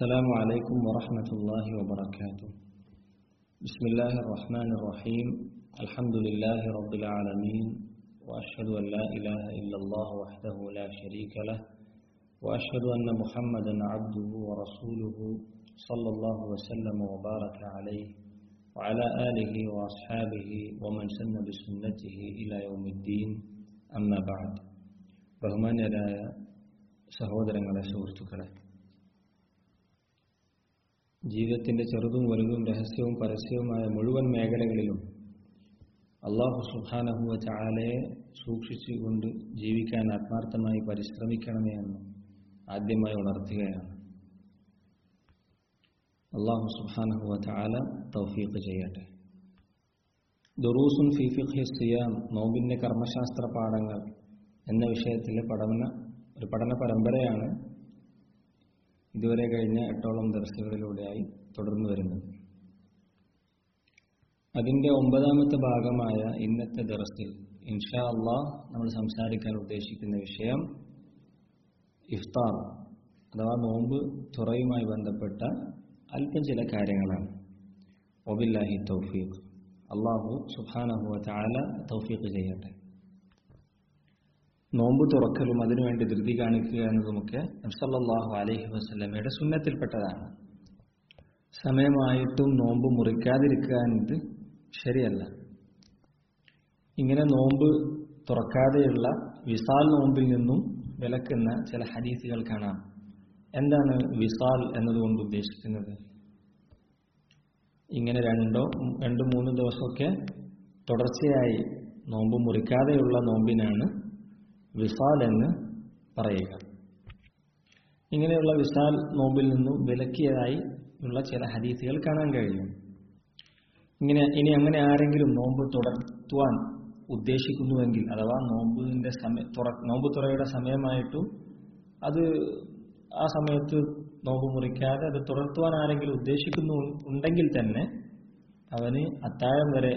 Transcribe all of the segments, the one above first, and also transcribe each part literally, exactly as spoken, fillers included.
السلام عليكم ورحمة الله وبركاته. بسم الله الرحمن الرحيم. الحمد لله رب العالمين، وأشهد أن لا إله إلا الله وحده لا شريك له، وأشهد أن محمدا عبده ورسوله صلى الله وسلم وبارك عليه وعلى آله وأصحابه ومن سن بسنته إلى يوم الدين. أما بعد. ബഹുമാന്യരായ സഹോദരങ്ങളെ, സുഹൃത്തുക്കളെ, ജീവിതത്തിന്റെ ചെറുതും വലുതും രഹസ്യവും പരസ്യവുമായ മുഴുവൻ മേഖലകളിലും അല്ലാഹു സുബ്ഹാനഹു വ തആലയെ സൂക്ഷിച്ചുകൊണ്ട് ജീവിക്കാൻ ആത്മാർത്ഥമായി പരിശ്രമിക്കണമേ എന്ന് ആദ്യമായി ഉണർത്തുകയാണ്. അല്ലാഹു സുബ്ഹാനഹു വ തആല തൗഫീഖ് ചെയ്യട്ടെ. ദുറൂസുൻ ഫീ ഫിഖ്ഹി സിയാം, നോമ്പിന്റെ കർമ്മശാസ്ത്ര പാഠങ്ങൾ എന്ന വിഷയത്തിലെ പഠന ഒരു പഠന പരമ്പരയാണ് ഇതുവരെ കഴിഞ്ഞ എട്ടോളം ദർസുകളിലൂടെയായി തുടർന്നു വരുന്നത്. അതിന്റെ ഒമ്പതാമത്തെ ഭാഗമായ ഇന്നത്തെ ദർസിൽ ഇൻഷാ അല്ലാഹ് നമ്മൾ സംസാരിക്കാൻ ഉദ്ദേശിക്കുന്ന വിഷയം ഇഫ്താർ അഥവാ നോമ്പ് തുറയുമായി ബന്ധപ്പെട്ട അല്പം ചില കാര്യങ്ങളാണ്. വബില്ലാഹി തൗഫീഖ്. അല്ലാഹു സുബ്ഹാനഹു വ തആല തൗഫീഖ് ചെയ്യട്ടെ. നോമ്പ് തുറക്കലും അതിനുവേണ്ടി ധൃതി കാണിക്കുക എന്നതുമൊക്കെ നബി സല്ലല്ലാഹു അലൈഹി വസല്ലമയുടെ സുന്നത്തിൽപ്പെട്ടതാണ്. സമയമായിട്ടും നോമ്പ് മുറിക്കാതിരിക്കുക എന്നത് ശരിയല്ല. ഇങ്ങനെ നോമ്പ് തുറക്കാതെയുള്ള വിസാൽ നോമ്പിൽ നിന്നും വിലക്കുന്ന ചില ഹദീസുകൾ കാണാം. എന്താണ് വിസാൽ എന്നതുകൊണ്ട് ഉദ്ദേശിക്കുന്നത്? ഇങ്ങനെ രണ്ടോ രണ്ടു മൂന്ന് ദിവസമൊക്കെ തുടർച്ചയായി നോമ്പ് മുറിക്കാതെയുള്ള നോമ്പിനാണ് വിസാൽ എന്ന് പറയുക. ഇങ്ങനെയുള്ള വിസാൽ നോമ്പിൽ നിന്നും വിലക്കിയതായി ഉള്ള ചില ഹദീസുകൾ കാണാൻ കഴിയും. ഇങ്ങനെ ഇനി അങ്ങനെ ആരെങ്കിലും നോമ്പ് തുടർത്തുവാൻ ഉദ്ദേശിക്കുന്നുവെങ്കിൽ, അഥവാ നോമ്പിന്റെ സമയ നോമ്പ് തുറയുടെ സമയമായിട്ടും അത് ആ സമയത്ത് നോമ്പ് മുറിക്കാതെ അത് തുടർത്തുവാൻ ആരെങ്കിലും ഉദ്ദേശിക്കുന്നു ഉണ്ടെങ്കിൽ തന്നെ അവന് അത്താഴം വരെ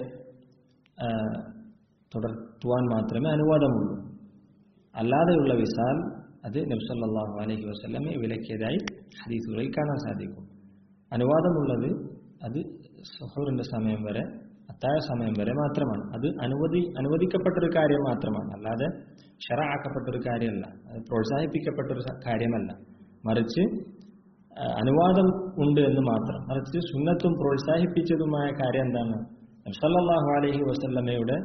തുടർത്തുവാൻ മാത്രമേ അനുവാദമുള്ളൂ. അല്ലാതെയുള്ള വിസാൽ അത് നബി സല്ലല്ലാഹു അലൈഹി വസല്ലമയെ വിലക്കിയതായി ഹദീസുകളിൽ കാണാൻ സാധിക്കും. അനുവാദമുള്ളത് അത് സുഹൂറിന്റെ സമയം വരെ, അത്താഴ സമയം വരെ മാത്രമാണ്. അത് അനുവദി അനുവദിക്കപ്പെട്ടൊരു കാര്യം മാത്രമാണ്, അല്ലാതെ ശറഅക്കപ്പെട്ടൊരു കാര്യമല്ല, അത് പ്രോത്സാഹിപ്പിക്കപ്പെട്ടൊരു കാര്യമല്ല. മറിച്ച് അനുവാദം ഉണ്ട് എന്ന് മാത്രം. മറിച്ച് സുന്നത്തും പ്രോത്സാഹിപ്പിച്ചതുമായ കാര്യം എന്താണ്? നബി സല്ലല്ലാഹു അലൈഹി വസല്ലമയുടെ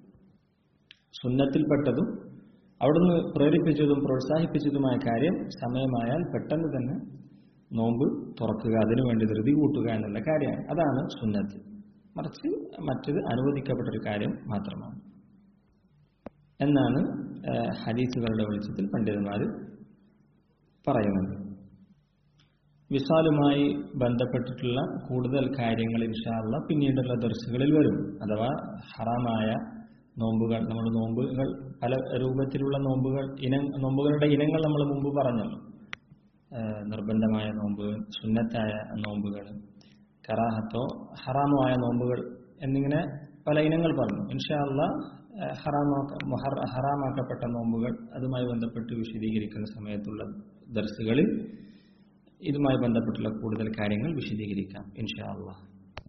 സുന്നത്തിൽപ്പെട്ടതും അവിടുന്ന് പ്രേരിപ്പിച്ചതും പ്രോത്സാഹിപ്പിച്ചതുമായ കാര്യം സമയമായാൽ പെട്ടെന്ന് തന്നെ നോമ്പ് തുറക്കുക, അതിനുവേണ്ടി ധൃതി കൂട്ടുക എന്നുള്ള കാര്യമാണ്. അതാണ് സുന്നത്ത്. മറിച്ച് മറ്റത് അനുവദിക്കപ്പെട്ടൊരു കാര്യം മാത്രമാണ് എന്നാണ് ഹദീസുകളുടെ വെളിച്ചത്തിൽ പണ്ഡിതന്മാർ പറയുന്നത്. വിസാലുമായി ബന്ധപ്പെട്ടിട്ടുള്ള കൂടുതൽ കാര്യങ്ങൾ ഇൻഷാ അല്ലാഹ് പിന്നീടുള്ള ദർസുകളിൽ വരും. അഥവാ ഹറാമായ നോമ്പുകൾ, നമ്മൾ നോമ്പുകൾ പല രൂപത്തിലുള്ള നോമ്പുകൾ ഇന നോമ്പുകളുടെ ഇനങ്ങൾ നമ്മൾ മുമ്പ് പറഞ്ഞല്ലോ. നിർബന്ധമായ നോമ്പ്, സുന്നത്തായ നോമ്പുകൾ, കറാഹത്തോ ഹറാമോ ആയ നോമ്പുകൾ എന്നിങ്ങനെ പല ഇനങ്ങൾ പറഞ്ഞു. ഇൻഷാ അല്ലാഹ് ഹറാമാക്ക ഹറാമാക്കപ്പെട്ട നോമ്പുകൾ അതുമായി ബന്ധപ്പെട്ട് വിശദീകരിക്കുന്ന സമയത്തുള്ള ദർസുകളിൽ ഇതുമായി ബന്ധപ്പെട്ടുള്ള കൂടുതൽ കാര്യങ്ങൾ വിശദീകരിക്കാം ഇൻഷാ അല്ലാഹ്.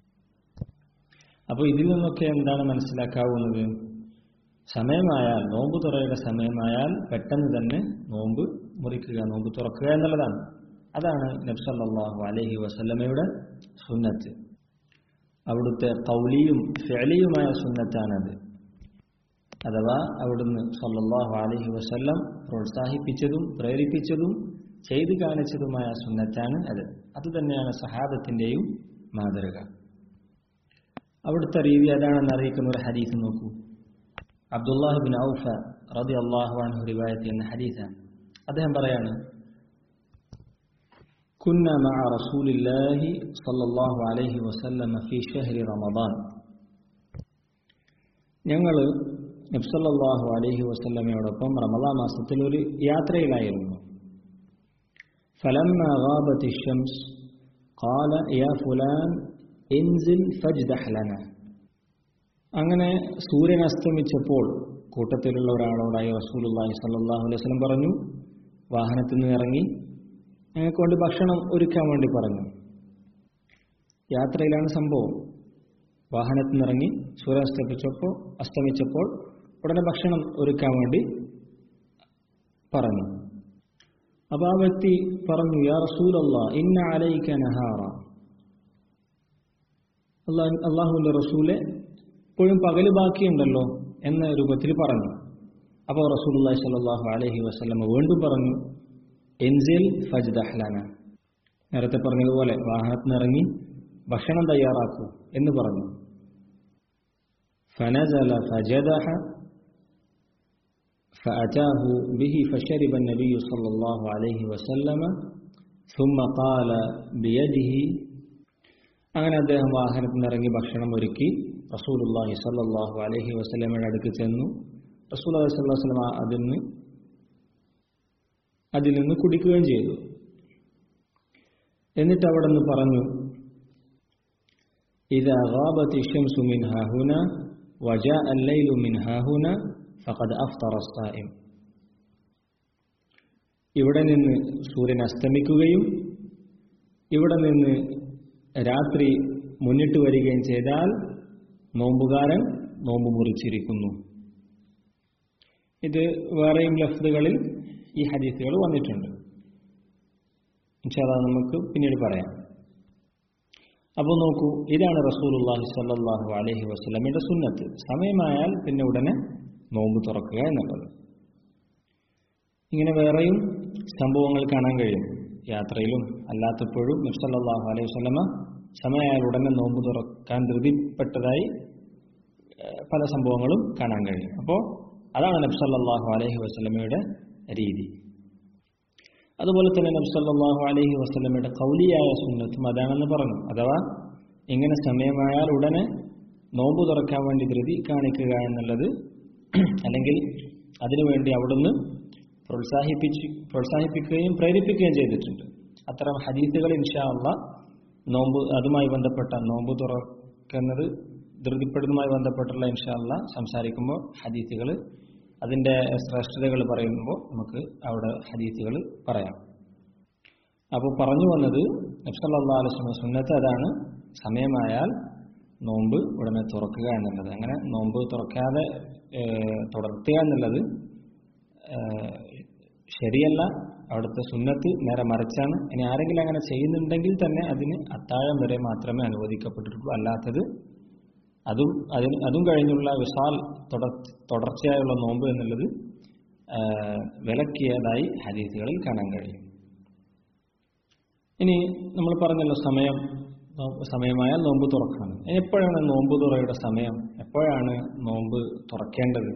അപ്പോൾ ഇതിൽ നിന്നൊക്കെ എന്താണ് മനസ്സിലാക്കാവുന്നത്? സമയമായാൽ, നോമ്പ് തുറയുടെ സമയമായാൽ പെട്ടെന്ന് തന്നെ നോമ്പ് മുറിക്കുക, നോമ്പ് തുറക്കുക എന്നുള്ളതാണ്. അതാണ് നബി സല്ലല്ലാഹു അലൈഹി വസല്ലമയുടെ സുന്നത്ത്. അവിടുത്തെ ഖൗലിയും ഫിഅലിയുമായ സുന്നത്താണത്. അഥവാ അവിടുന്ന് സല്ലല്ലാഹു അലൈഹി വസല്ലം പ്രോത്സാഹിപ്പിച്ചതും പ്രേരിപ്പിച്ചതും ചെയ്തു കാണിച്ചതുമായ സുന്നത്താണ് അത്. അതുതന്നെയാണ് സഹാബത്തിന്റെയും മാതൃക. അവിടുത്തെ രീതി അതാണെന്ന് അറിയിക്കുന്ന ഒരു ഹദീസ് നോക്കൂ. അബ്ദുല്ലാഹ് ഇബ്നു ഔഫ റളിയല്ലാഹു അൻഹു റിവായത്ത് ചെയ്യുന്ന ഹദീസാണ്. അദ്ദേഹം പറയാണ്, കുന്ന മഅ റസൂലില്ലാഹി സ്വല്ലല്ലാഹു അലൈഹി വസല്ലം ഫീ ശഹ്രി റമദാൻ. ഞങ്ങൾ നബി സല്ലല്ലാഹു അലൈഹി വസല്ലമയോടൊപ്പം റമദാൻ മാസത്തിൽ ഒരു യാത്രയിലായിരുന്നു. ഫലമ്മ ഗാബത്തി ശംസ് ഖാല യാ ഫുലാൻ ഇൻസിൽ ഫജ്ദഹ് ലനാ. അങ്ങനെ സൂര്യൻ അസ്തമിച്ചപ്പോൾ കൂട്ടത്തിലുള്ള ഒരാളോടായി റസൂലുള്ളാഹി സ്വല്ലല്ലാഹു അലൈഹി വസല്ലം പറഞ്ഞു, വാഹനത്തിൽ നിന്ന് ഇറങ്ങി ഞങ്ങൾക്ക് വേണ്ടി ഭക്ഷണം ഒരുക്കാൻ വേണ്ടി പറഞ്ഞു. യാത്രയിലാണ് സംഭവം. വാഹനത്തിൽ നിന്നിറങ്ങി സൂര്യൻ അസ്തമിച്ചപ്പോൾ അസ്തമിച്ചപ്പോൾ ഉടനെ ഭക്ഷണം ഒരുക്കാൻ വേണ്ടി പറഞ്ഞു. അപ്പോൾ ആ വ്യക്തി പറഞ്ഞു, യാ റസൂലല്ലാഹ് ഇന്ന അലൈക നഹാറ, അള്ളാഹുവിന്റെ റസൂലെ ഇപ്പോഴും പകല് ബാക്കിയുണ്ടല്ലോ എന്ന രൂപത്തിൽ പറഞ്ഞു. അപ്പോൾ റസൂലുള്ളാഹി സ്വല്ലല്ലാഹു അലൈഹി വസല്ലം വീണ്ടും പറഞ്ഞു, എൻസിൽ ഫജ്ദഹ് ലന, നേരത്തെ പറഞ്ഞതുപോലെ വാഹനത്തിൽ നിന്നിറങ്ങി ഭക്ഷണം തയ്യാറാക്കൂ എന്ന് പറഞ്ഞു. فنزل فجدح فأتاه به فشرب النبي صلى الله عليه وسلم ثم قال بيده, അങ്ങനെ അദ്ദേഹം വാഹനത്തിൽ നിന്നിറങ്ങി ഭക്ഷണം ഒരുക്കി റസൂലുള്ളാഹി സ്വല്ലല്ലാഹു അലൈഹി വസല്ലമയുടെ അടുത്ത് ചെന്നു. റസൂലുള്ളാഹി സ്വല്ലല്ലാഹു അലൈഹി വസല്ലം അതിന് അതിൽ നിന്ന് കുടിക്കുകയും ചെയ്തു. എന്നിട്ട് അവിടെ നിന്ന് പറഞ്ഞു, ഇദാ ഗാബത്തി ശംസു മിൻ ഹാഹുന വജാഅ അൽ-ലൈലു മിൻ ഹാഹുന ഫഖദ് അഫ്തറ അസ്-സായിം, ഇവിടെ നിന്ന് സൂര്യൻ അസ്തമിക്കുകയും ഇവിടെ നിന്ന് രാത്രി മുന്നിട്ട് വരികയും ചെയ്താൽ നോമ്പുകാരൻ നോമ്പ് മുറിച്ചിരിക്കുന്നു. ഇത് വേറെയും ലഫ്ദുകളിൽ ഈ ഹദീസുകൾ വന്നിട്ടുണ്ട്. ഇൻഷാ അല്ലാഹ് നമുക്ക് പിന്നീട് പറയാം. അപ്പോൾ നോക്കൂ, ഇതാണ് റസൂലുള്ളാഹി സ്വല്ലല്ലാഹു അലൈഹി വസല്ലമയുടെ സുന്നത്ത്. സമയമായാൽ പിന്നെ ഉടനെ നോമ്പ് തുറക്കുക എന്നുള്ളത്. ഇങ്ങനെ വേറെയും സംഭവങ്ങൾ കാണാൻ കഴിയും. യാത്രയിലും അല്ലാത്തപ്പോഴും നബി സല്ലല്ലാഹു അലൈഹി വസല്ലമ സമയമായാൽ ഉടനെ നോമ്പ് തുറക്കാൻ ധൃതിപ്പെട്ടതായി പല സംഭവങ്ങളും കാണാൻ കഴിയും. അപ്പോൾ അതാണ് നബി സല്ലല്ലാഹു അലൈഹി വസല്ലമയുടെ രീതി. അതുപോലെ തന്നെ നബി സല്ലല്ലാഹു അലൈഹി വസല്ലമയുടെ ഖൗലിയായ സുന്നത്തും അതാണെന്ന് പറഞ്ഞു. അഥവാ ഇങ്ങനെ സമയമായാൽ ഉടനെ നോമ്പ് തുറക്കാൻ വേണ്ടി ധൃതി കാണിക്കുക എന്നുള്ളത്, അല്ലെങ്കിൽ അതിനുവേണ്ടി അവിടുന്ന് പ്രോത്സാഹിപ്പിച്ച് പ്രോത്സാഹിപ്പിക്കുകയും പ്രേരിപ്പിക്കുകയും ചെയ്തിട്ടുണ്ട്. അത്തരം ഹദീസുകൾ ഇൻഷാ അല്ലാഹ് നോമ്പ് അതുമായി ബന്ധപ്പെട്ട നോമ്പ് തുറക്കുന്നത് ധൃതിപ്പെടുന്നതുമായി ബന്ധപ്പെട്ടുള്ള ഇൻഷാ അല്ലാഹ് സംസാരിക്കുമ്പോൾ ഹദീസുകൾ അതിൻ്റെ ശ്രേഷ്ഠതകൾ പറയുമ്പോൾ നമുക്ക് അവിടെ ഹദീസുകൾ പറയാം. അപ്പോൾ പറഞ്ഞു വന്നത് നബി സല്ലല്ലാഹു അലൈഹി വസല്ലം സുന്നത്ത് അതാണ്, സമയമായാൽ നോമ്പ് ഉടനെ തുറക്കുക എന്നുള്ളത്. അങ്ങനെ നോമ്പ് തുറക്കാതെ തുടർത്തുക എന്നുള്ളത് ശരിയല്ല, അവിടുത്തെ സുന്നത്ത് നേരെ മറിച്ചാണ്. ഇനി ആരെങ്കിലും അങ്ങനെ ചെയ്യുന്നുണ്ടെങ്കിൽ തന്നെ അതിന് അത്താഴം വരെ മാത്രമേ അനുവദിക്കപ്പെട്ടിട്ടുള്ളൂ. അല്ലാത്തത് അതും അതിന് അതും കഴിഞ്ഞുള്ള വിശാൽ തുടർ തുടർച്ചയായുള്ള നോമ്പ് എന്നുള്ളത് വിലക്കിയതായി ഹദീസുകളിൽ കാണാൻ കഴിയും. ഇനി നമ്മൾ പറഞ്ഞല്ലോ സമയം സമയമായാൽ നോമ്പ് തുറക്കണം. എപ്പോഴാണ് നോമ്പ് തുറയുടെ സമയം? എപ്പോഴാണ് നോമ്പ് തുറക്കേണ്ടത്?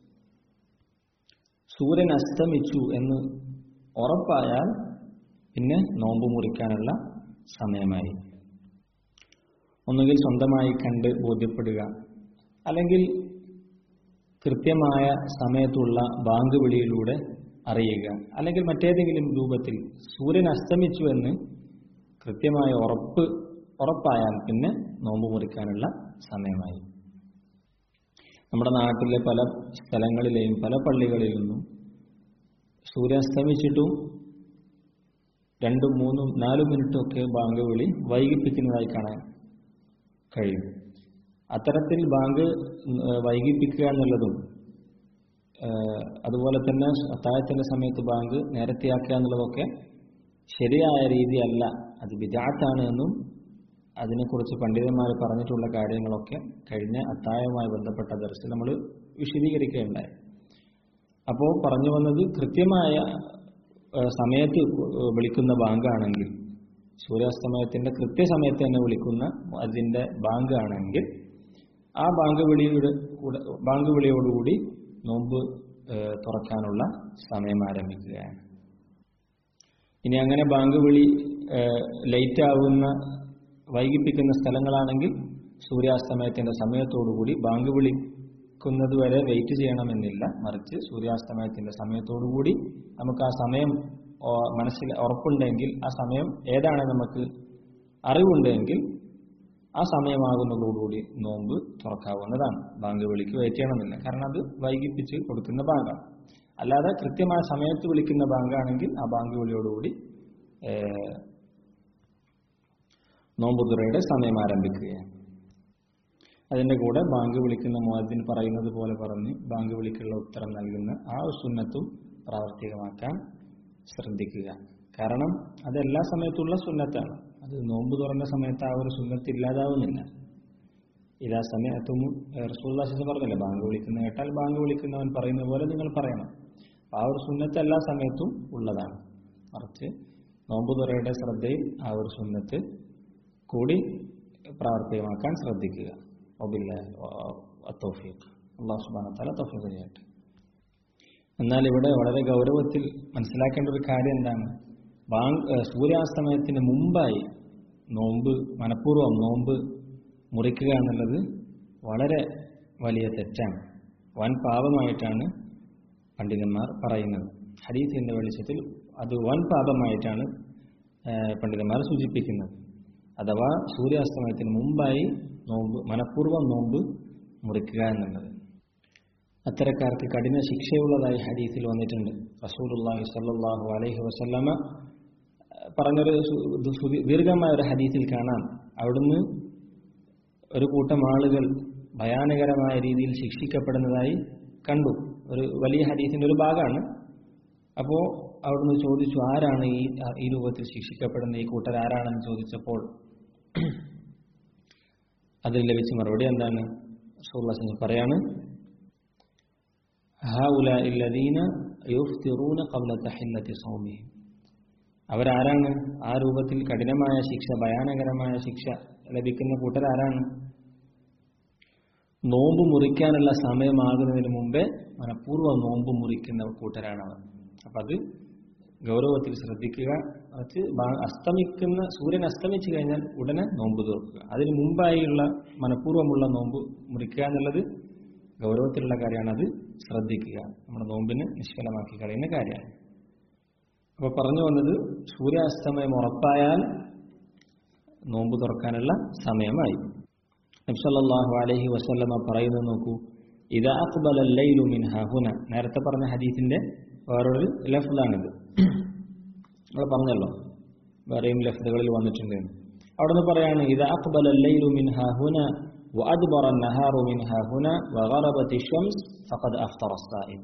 സൂര്യൻ അസ്തമിച്ചു എന്ന് ഉറപ്പായാൽ പിന്നെ നോമ്പ് മുറിക്കാനുള്ള സമയമായി. ഒന്നുകിൽ സ്വന്തമായി കണ്ട് ബോധ്യപ്പെടുക, അല്ലെങ്കിൽ കൃത്യമായ സമയത്തുള്ള ബാങ്ക് വിളിയിലൂടെ അറിയുക, അല്ലെങ്കിൽ മറ്റേതെങ്കിലും രൂപത്തിൽ സൂര്യൻ അസ്തമിച്ചു എന്ന് കൃത്യമായ ഉറപ്പ് ഉറപ്പായാൽ പിന്നെ നോമ്പ് മുറിക്കാനുള്ള സമയമായി. നമ്മുടെ നാട്ടിലെ പല സ്ഥലങ്ങളിലെയും പല പള്ളികളിലൊന്നും സൂര്യാസ്തമിച്ചിട്ടും രണ്ടും മൂന്നും നാലും മിനിറ്റൊക്കെ ബാങ്ക് വിളി വൈകിപ്പിക്കുന്നതായി കാണാൻ കഴിയും. അത്തരത്തിൽ ബാങ്ക് വൈകിപ്പിക്കുക എന്നുള്ളതും അതുപോലെ തന്നെ അത്താഴത്തിന്റെ സമയത്ത് ബാങ്ക് നേരത്തെയാക്കുക എന്നുള്ളതൊക്കെ ശരിയായ രീതിയല്ല, അത് ബിദ്അത്താണ് എന്നും അതിനെക്കുറിച്ച് പണ്ഡിതന്മാർ പറഞ്ഞിട്ടുള്ള കാര്യങ്ങളൊക്കെ കഴിഞ്ഞ അത്താഴവുമായി ബന്ധപ്പെട്ട ദർസിൽ നമ്മൾ വിശദീകരിക്കുകയുണ്ടായി. അപ്പോൾ പറഞ്ഞു വന്നത്, കൃത്യമായ സമയത്ത് വിളിക്കുന്ന ബാങ്കാണെങ്കിൽ, സൂര്യാസ്തമയത്തിന്റെ കൃത്യസമയത്ത് തന്നെ വിളിക്കുന്ന അതിന്റെ ബാങ്ക് ആണെങ്കിൽ ആ ബാങ്ക് വിളിയുടെ കൂടെ ബാങ്ക് വിളിയോടുകൂടി നോമ്പ് തുറക്കാനുള്ള സമയം ആരംഭിക്കുകയാണ്. ഇനി അങ്ങനെ ബാങ്ക് വിളി ലൈറ്റ് ആവുന്ന വൈകിപ്പിക്കുന്ന സ്ഥലങ്ങളാണെങ്കിൽ സൂര്യാസ്തമയത്തിന്റെ സമയത്തോടുകൂടി ബാങ്ക് വിളിക്കുന്നത് വരെ വെയിറ്റ് ചെയ്യണമെന്നില്ല, മറിച്ച് സൂര്യാസ്തമയത്തിന്റെ സമയത്തോടുകൂടി നമുക്ക് ആ സമയം മനസ്സിൽ ഉറപ്പുണ്ടെങ്കിൽ, ആ സമയം ഏതാണ് നമുക്ക് അറിവുണ്ടെങ്കിൽ ആ സമയമാകുന്നതോടുകൂടി നോമ്പ് തുറക്കാവുന്നതാണ്. ബാങ്ക് വിളിക്ക് വെയിറ്റ് ചെയ്യണമെന്നില്ല, കാരണം അത് വൈകിപ്പിച്ച് കൊടുക്കുന്ന ബാങ്കാണ്. അല്ലാതെ കൃത്യമായ സമയത്ത് വിളിക്കുന്ന ബാങ്കാണെങ്കിൽ ആ ബാങ്ക് വിളിയോടുകൂടി നോമ്പുതുറയുടെ സമയം ആരംഭിക്കുകയാണ്. അതിൻ്റെ കൂടെ ബാങ്ക് വിളിക്കുന്ന മുഅദ്ദിൻ പറയുന്നത് പോലെ പറഞ്ഞ് ബാങ്ക് വിളിക്കുള്ള ഉത്തരം നൽകുന്ന ആ ഒരു സുന്നത്തും പ്രാവർത്തികമാക്കാൻ ശ്രദ്ധിക്കുക. കാരണം അത് എല്ലാ സമയത്തുള്ള സുന്നത്താണ്. അത് നോമ്പ് തുറന്ന സമയത്ത് ആ ഒരു സുന്നത്ത് ഇല്ലാതാവുന്നില്ല. ഇതാ സമയത്തും റസൂലുള്ളാഹി സ്വല്ലല്ലാഹു അലൈഹി വസല്ലം പറഞ്ഞില്ലേ, ബാങ്ക് വിളിക്കുന്ന കേട്ടാൽ ബാങ്ക് വിളിക്കുന്നവൻ പറയുന്ന പോലെ നിങ്ങൾ പറയണം. ആ ഒരു സുന്നത്ത് എല്ലാ സമയത്തും ഉള്ളതാണ്. മറിച്ച് നോമ്പ് തുറയുടെ ശ്രദ്ധയിൽ ആ ഒരു സുന്നത്ത് കൂടി പ്രാവർത്തികമാക്കാൻ ശ്രദ്ധിക്കുക. വബില്ലാഹി തൗഫീഖ്. അല്ലാഹു സുബ്ഹാനഹു വ തആല തൗഫീഖ് ചെയ്യട്ടെ. എന്നാൽ ഇവിടെ വളരെ ഗൗരവത്തിൽ മനസ്സിലാക്കേണ്ട ഒരു കാര്യം എന്താണ്? ബാങ്ക് സൂര്യാസ്തമയത്തിന് മുമ്പായി നോമ്പ് മനഃപൂർവ്വം നോമ്പ് മുറിക്കുക എന്നുള്ളത് വളരെ വലിയ തെറ്റാണ്, വൻ പാപമായിട്ടാണ് പണ്ഡിതന്മാർ പറയുന്നത്. ഹദീസിന്റെ വെളിച്ചത്തിൽ അത് വൻ പാപമായിട്ടാണ് പണ്ഡിതന്മാർ സൂചിപ്പിക്കുന്നത്. അഥവാ സൂര്യാസ്തമയത്തിന് മുമ്പായി നോമ്പ് മനഃപൂർവ്വം നോമ്പ് മുറിക്കുക എന്നുള്ളത്. അത്തരക്കാർക്ക് കഠിന ശിക്ഷയുള്ളതായി ഹദീസിൽ വന്നിട്ടുണ്ട്. റസൂലുള്ളാഹി സ്വല്ലല്ലാഹു അലൈഹി വസല്ലമ പറഞ്ഞൊരു ദീർഘമായ ഒരു ഹദീസിൽ കാണാം, അവിടുന്ന് ഒരു കൂട്ടം ആളുകൾ ഭയാനകരമായ രീതിയിൽ ശിക്ഷിക്കപ്പെടുന്നതായി കണ്ടു. ഒരു വലിയ ഹദീസിന്റെ ഒരു ഭാഗമാണ്. അപ്പോൾ അവിടുന്ന് ചോദിച്ചു, ആരാണ് ഈ ഈ രൂപത്തിൽ ശിക്ഷിക്കപ്പെടുന്ന ഈ കൂട്ടർ ആരാണെന്ന് ചോദിച്ചപ്പോൾ അതിൽ ലഭിച്ച മറുപടി എന്താണ്? റസൂലുള്ളാഹി പറയാണ്, ഹൗലാഇ അല്ലദീന യുഫ്തിറൂന ഖബ്ല തഹില്ലത്തി സൗമിഹിം. അവരാരാണ്? ആ രൂപത്തിൽ കഠിനമായ ശിക്ഷ, ഭയാനകരമായ ശിക്ഷ ലഭിക്കുന്ന കൂട്ടരാരാണ്? നോമ്പ് മുറിക്കാനുള്ള സമയമാകുന്നതിന് മുമ്പേ മനഃപൂർവ്വം നോമ്പ് മുറിക്കുന്ന കൂട്ടരാണവർ. അപ്പം അത് ഗൗരവത്തിൽ ശ്രദ്ധിക്കുക. അത് അസ്തമിക്കുന്ന സൂര്യൻ അസ്തമിച്ചു കഴിഞ്ഞാൽ ഉടനെ നോമ്പ് തുറക്കുക. അതിന് മുമ്പായുള്ള മനഃപൂർവ്വമുള്ള നോമ്പ് മുറിക്കുക എന്നുള്ളത് ഗൗരവത്തിലുള്ള കാര്യമാണ്. അത് ശ്രദ്ധിക്കുക. നമ്മുടെ നോമ്പിനെ നിഷ്ഫലമാക്കി കളയുന്ന കാര്യമാണ്. അപ്പോൾ പറഞ്ഞു വന്നത്, സൂര്യാസ്തമയം ഉറപ്പായാൽ നോമ്പ് തുറക്കാനുള്ള സമയമായി. നബി സല്ലല്ലാഹു അലൈഹി വസല്ലമ പറയുന്നത് നോക്കൂ, ഇദാ അഖ്ബല അൽ-ലൈലു മിൻ ഹാഹുന. നേരത്തെ പറഞ്ഞ ഹദീസിന്റെ വേറൊരു ലഫ്ളാണിത്. നമ്മൾ പറഞ്ഞല്ലോ, വേറെയും ലഫ്ളുകളിൽ വന്നിട്ടുണ്ട്. അവിടെ നിന്ന് പറയാണ്, ഇദാ അഖ്ബല അൽ-ലൈലു മിൻ ഹാഹുന വഅദ്ബറ അൻ-നഹാറു മിൻ ഹാഹുന വഗറബത്തി അശ്-ശംസ് ഫഖദ് അഫ്തറ അസ്-സായിം.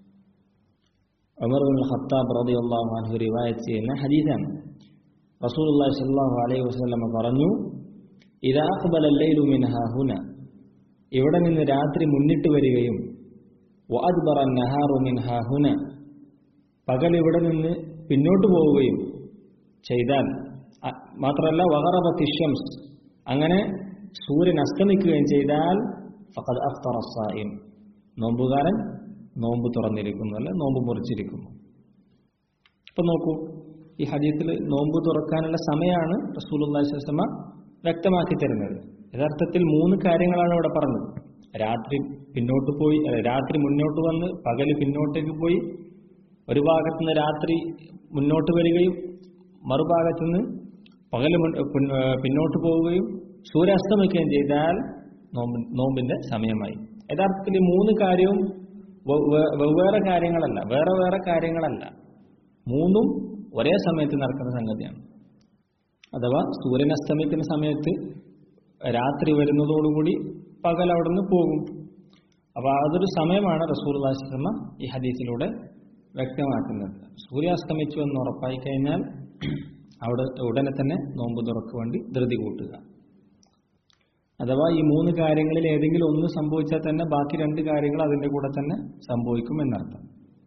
ഉമർ ഇബ്നുൽ ഖത്താബ് റളിയല്ലാഹു അൻഹു റിവായത്ത് ചെയ്യുന്ന ഹദീസാണ്. റസൂലുള്ളാഹി സ്വല്ലല്ലാഹു അലൈഹി വസല്ലം പറഞ്ഞു, ഇദാ അഖ്ബല അൽ-ലൈലു മിൻ ഹാഹുന, ഇവിടെ നിന്ന് രാത്രി മുന്നിട്ട് വരികയും വഅദ്ബറ അൻ-നഹാറു മിൻ ഹാഹുന, പകൽ ഇവിടെ നിന്ന് പിന്നോട്ട് പോവുകയും ചെയ്താൽ, മാത്രമല്ല വഗറബത്തി അശ്-ശംസ്, അങ്ങനെ സൂര്യൻ അസ്തമിക്കുകയും ചെയ്താൽ ഫഖദ് അഫ്തറ അസ്-സായിം, നോമ്പുകാരൻ നോമ്പ് തുറന്നിരിക്കുന്നു, അല്ല നോമ്പ് മുറിച്ചിരിക്കുന്നു. ഇപ്പൊ നോക്കൂ, ഈ ഹദീസിൽ നോമ്പ് തുറക്കാനുള്ള സമയമാണ് റസൂലുള്ളാഹി സ്വല്ലല്ലാഹു അലൈഹി വസല്ലം വ്യക്തമാക്കി തരുന്നത്. യഥാർത്ഥത്തിൽ മൂന്ന് കാര്യങ്ങളാണ് ഇവിടെ പറഞ്ഞത്. രാത്രി പിന്നോട്ട് പോയി, രാത്രി മുന്നോട്ട് വന്ന് പകല് പിന്നോട്ടേക്ക് പോയി, ഒരു ഭാഗത്തുനിന്ന് രാത്രി മുന്നോട്ട് വരികയും മറുഭാഗത്തുനിന്ന് പകല് പിന്നോട്ട് പോവുകയും സൂര്യാസ്തമിക്കുകയും ചെയ്താൽ നോമ്പ് നോമ്പിന്റെ സമയമായി. യഥാർത്ഥത്തിൽ ഈ മൂന്ന് കാര്യവും വെവ്വേറെ കാര്യങ്ങളല്ല, വേറെ വേറെ കാര്യങ്ങളല്ല, മൂന്നും ഒരേ സമയത്ത് നടക്കുന്ന സംഗതിയാണ്. അഥവാ സൂര്യൻ അസ്തമിക്കുന്ന സമയത്ത് രാത്രി വരുന്നതോടുകൂടി പകൽ അവിടെ നിന്ന് പോകും. അപ്പൊ അതൊരു സമയമാണ് റസൂലുള്ളാഹി സ്വല്ലല്ലാഹു അലൈഹി വസല്ലം ഈ ഹദീസിലൂടെ വ്യക്തമാക്കുന്നത്. സൂര്യാസ്തമിച്ചു എന്ന് ഉറപ്പായി കഴിഞ്ഞാൽ അവിടെ ഉടനെ തന്നെ നോമ്പ് തുറക്ക് വേണ്ടി ധൃതി കൂട്ടുക. അഥവാ ഈ മൂന്ന് കാര്യങ്ങളിൽ ഏതെങ്കിലും ഒന്ന് സംഭവിച്ചാൽ തന്നെ ബാക്കി രണ്ട് കാര്യങ്ങൾ അതിന്റെ കൂടെ തന്നെ സംഭവിക്കും എന്നർത്ഥം.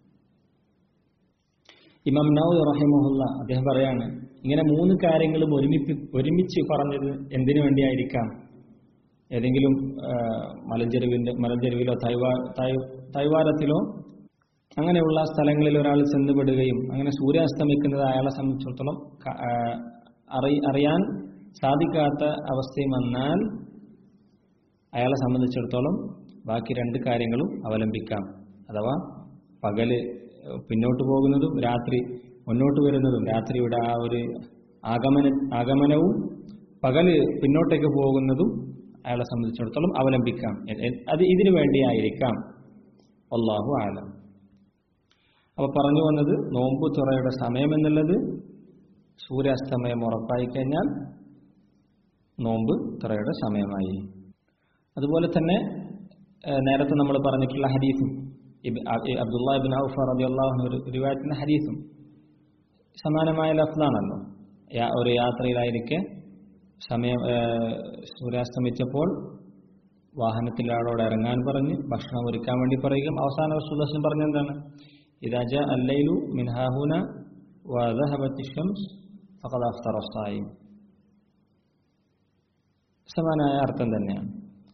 ഇമാം നവവി റഹിമഹുല്ലാ അദ്ദേഹം പറയാണ്, ഇങ്ങനെ മൂന്ന് കാര്യങ്ങളും ഒരുമിച്ച് ഒരുമിച്ച് പറഞ്ഞത് എന്തിനു വേണ്ടിയായിരിക്കാം? ഏതെങ്കിലും മലഞ്ചെരുവിന്റെ മലഞ്ചെരുവിലോ തൈവാ തൈവാരത്തിലോ അങ്ങനെയുള്ള സ്ഥലങ്ങളിൽ ഒരാൾ ചെന്നുപെടുകയും അങ്ങനെ സൂര്യാസ്തമിക്കുന്നത് അയാളെ സംബന്ധിച്ചിടത്തോളം അറി അറിയാൻ സാധിക്കാത്ത അവസ്ഥയും വന്നാൽ അയാളെ സംബന്ധിച്ചിടത്തോളം ബാക്കി രണ്ട് കാര്യങ്ങളും അവലംബിക്കാം. അഥവാ പകല് പിന്നോട്ട് പോകുന്നതും രാത്രി മുന്നോട്ട് വരുന്നതും, രാത്രിയുടെ ആ ഒരു ആഗമന ആഗമനവും പകല് പിന്നോട്ടേക്ക് പോകുന്നതും അയാളെ സംബന്ധിച്ചിടത്തോളം അവലംബിക്കാം. അത് ഇതിനു വേണ്ടിയായിരിക്കാം. അല്ലാഹു അഅലം. അപ്പൊ പറഞ്ഞു വന്നത്, നോമ്പ് തുറയുടെ സമയം എന്നുള്ളത് സൂര്യാസ്തമയം ഉറപ്പായി കഴിഞ്ഞാൽ നോമ്പ് തുറയുടെ സമയമായി. അതുപോലെ തന്നെ നേരത്തെ നമ്മൾ പറഞ്ഞിട്ടുള്ള ഹദീസും അബ്ദുല്ലാഹ് ഇബ്നു ഔഫ് റളിയല്ലാഹു അൻഹു റിവായത്തിന്റെ ഹദീസും സമാനമായ ലഫ്ളാണല്ലോ. ഒരു യാത്രയിലായിരിക്കെ സമയം സൂര്യാസ്തമിച്ചപ്പോൾ വാഹനത്തിൽ ആളോട് ഇറങ്ങാൻ പറഞ്ഞ് ഭക്ഷണം ഒരുക്കാൻ വേണ്ടി പറയുകയും അവസാന റസൂലുള്ളാഹി പറഞ്ഞെന്താണ്, ഇദാ ജാഅ അൽ-ലൈലു മിൻ ഹാഹുന വദഹബത്തി ശംസ് ഫഖദ് അഫ്തറ as-സായിം. സമാനമായ അർത്ഥം തന്നെയാണ്.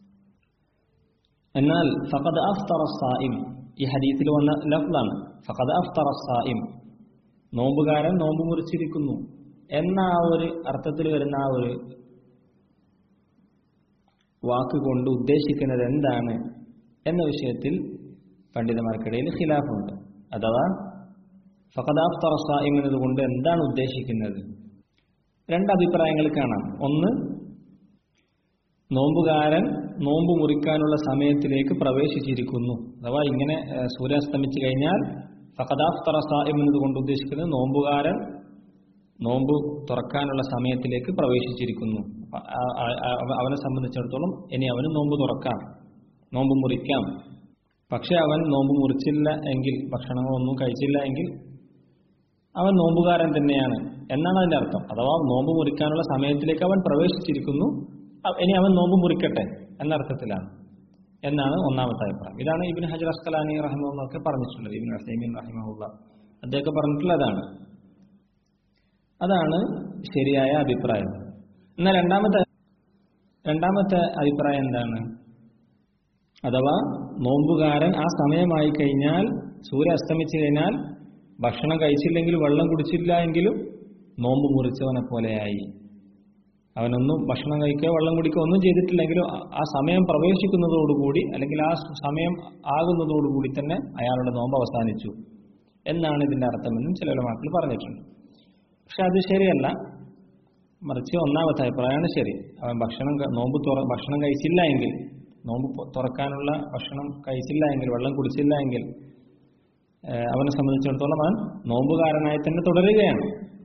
എന്നാൽ ഫഖദ് അഫ്തറ as-സായിം ഈ ഹദീസിൽ വന്ന ലഫ്ളാണ്. ഫഖദ് അഫ്തറ as-സായിം, നോമ്പുകാരൻ നോമ്പ് മുറിച്ചിരിക്കുന്നു എന്ന ആ ഒരു അർത്ഥത്തിൽ വരുന്ന ആ ഒരു വാക്ക് കൊണ്ട് ഉദ്ദേശിക്കുന്നത് എന്താണ് എന്ന വിഷയത്തിൽ പണ്ഡിതന്മാർക്കിടയിൽ ഖിലാഫുണ്ട്. അഥവാ ഫഖദ് അഫ്തറ as-സായിം എന്നതുകൊണ്ട് എന്താണ് ഉദ്ദേശിക്കുന്നത്? രണ്ട് അഭിപ്രായങ്ങൾ കാണാം. ഒന്ന്, നോമ്പുകാരൻ നോമ്പ് മുറിക്കാനുള്ള സമയത്തിലേക്ക് പ്രവേശിച്ചിരിക്കുന്നു. അഥവാ ഇങ്ങനെ സൂര്യാസ്തമിച്ചു കഴിഞ്ഞാൽ ഫഖദ് അഫ്തറ as-സായിം എന്നതുകൊണ്ട് ഉദ്ദേശിക്കുന്നത് നോമ്പുകാരൻ നോമ്പ് തുറക്കാനുള്ള സമയത്തിലേക്ക് പ്രവേശിച്ചിരിക്കുന്നു. അവനെ സംബന്ധിച്ചിടത്തോളം ഇനി അവന് നോമ്പ് തുറക്കാം, നോമ്പ് മുറിക്കാം. പക്ഷെ അവൻ നോമ്പ് മുറിച്ചില്ല എങ്കിൽ, ഭക്ഷണങ്ങളൊന്നും കഴിച്ചില്ല എങ്കിൽ അവൻ നോമ്പുകാരൻ തന്നെയാണ് എന്നാണ് അതിന്റെ അർത്ഥം. അഥവാ നോമ്പ് മുറിക്കാനുള്ള സമയത്തിലേക്ക് അവൻ പ്രവേശിച്ചിരിക്കുന്നു, ഇനി അവൻ നോമ്പ് മുറിക്കട്ടെ എന്നർത്ഥത്തിലാണ് എന്നാണ് ഒന്നാമത്തെ അഭിപ്രായം. ഇതാണ് ഇബ്നു ഹജർ അസ്ഖലാനി റഹിമഹുള്ളാഹ് പറഞ്ഞിട്ടുള്ളത്. ഇബ്നു ഉസൈമീൻ റഹിമഹുള്ളാഹ് അദ്ദേഹം പറഞ്ഞിട്ടുള്ളതാണ്. അതാണ് ശരിയായ അഭിപ്രായം. എന്നാൽ രണ്ടാമത്തെ രണ്ടാമത്തെ അഭിപ്രായം എന്താണ്? അഥവാ നോമ്പുകാരൻ ആ സമയമായി കഴിഞ്ഞാൽ, സൂര്യ അസ്തമിച്ചു കഴിഞ്ഞാൽ ഭക്ഷണം കഴിച്ചില്ലെങ്കിൽ വെള്ളം കുടിച്ചില്ല എങ്കിലും നോമ്പ് മുറിച്ചവനെ പോലെയായി. അവനൊന്നും ഭക്ഷണം കഴിക്കുകയോ വെള്ളം കുടിക്കുകയോ ഒന്നും ചെയ്തിട്ടില്ലെങ്കിലും ആ സമയം പ്രവേശിക്കുന്നതോടുകൂടി അല്ലെങ്കിൽ ആ സമയം ആകുന്നതോടുകൂടി തന്നെ അയാളുടെ നോമ്പ് അവസാനിച്ചു എന്നാണ് ഇതിന്റെ അർത്ഥമെന്നും ചില ഉലമാക്കൾ പറഞ്ഞിട്ടുണ്ട്. പക്ഷെ അത് ശരിയല്ല. മറിച്ച് ഒന്നാമത്തെ അഭിപ്രായമാണ് ശരി. അവൻ ഭക്ഷണം നോമ്പ് തുറ ഭക്ഷണം കഴിച്ചില്ല എങ്കിൽ, നോമ്പ് തുറക്കാനുള്ള ഭക്ഷണം കഴിച്ചില്ല എങ്കിൽ, വെള്ളം കുടിച്ചില്ല എങ്കിൽ അവനെ സംബന്ധിച്ചിടത്തോളം അവൻ നോമ്പുകാരനായി തന്നെ തുടരുകയാണ്.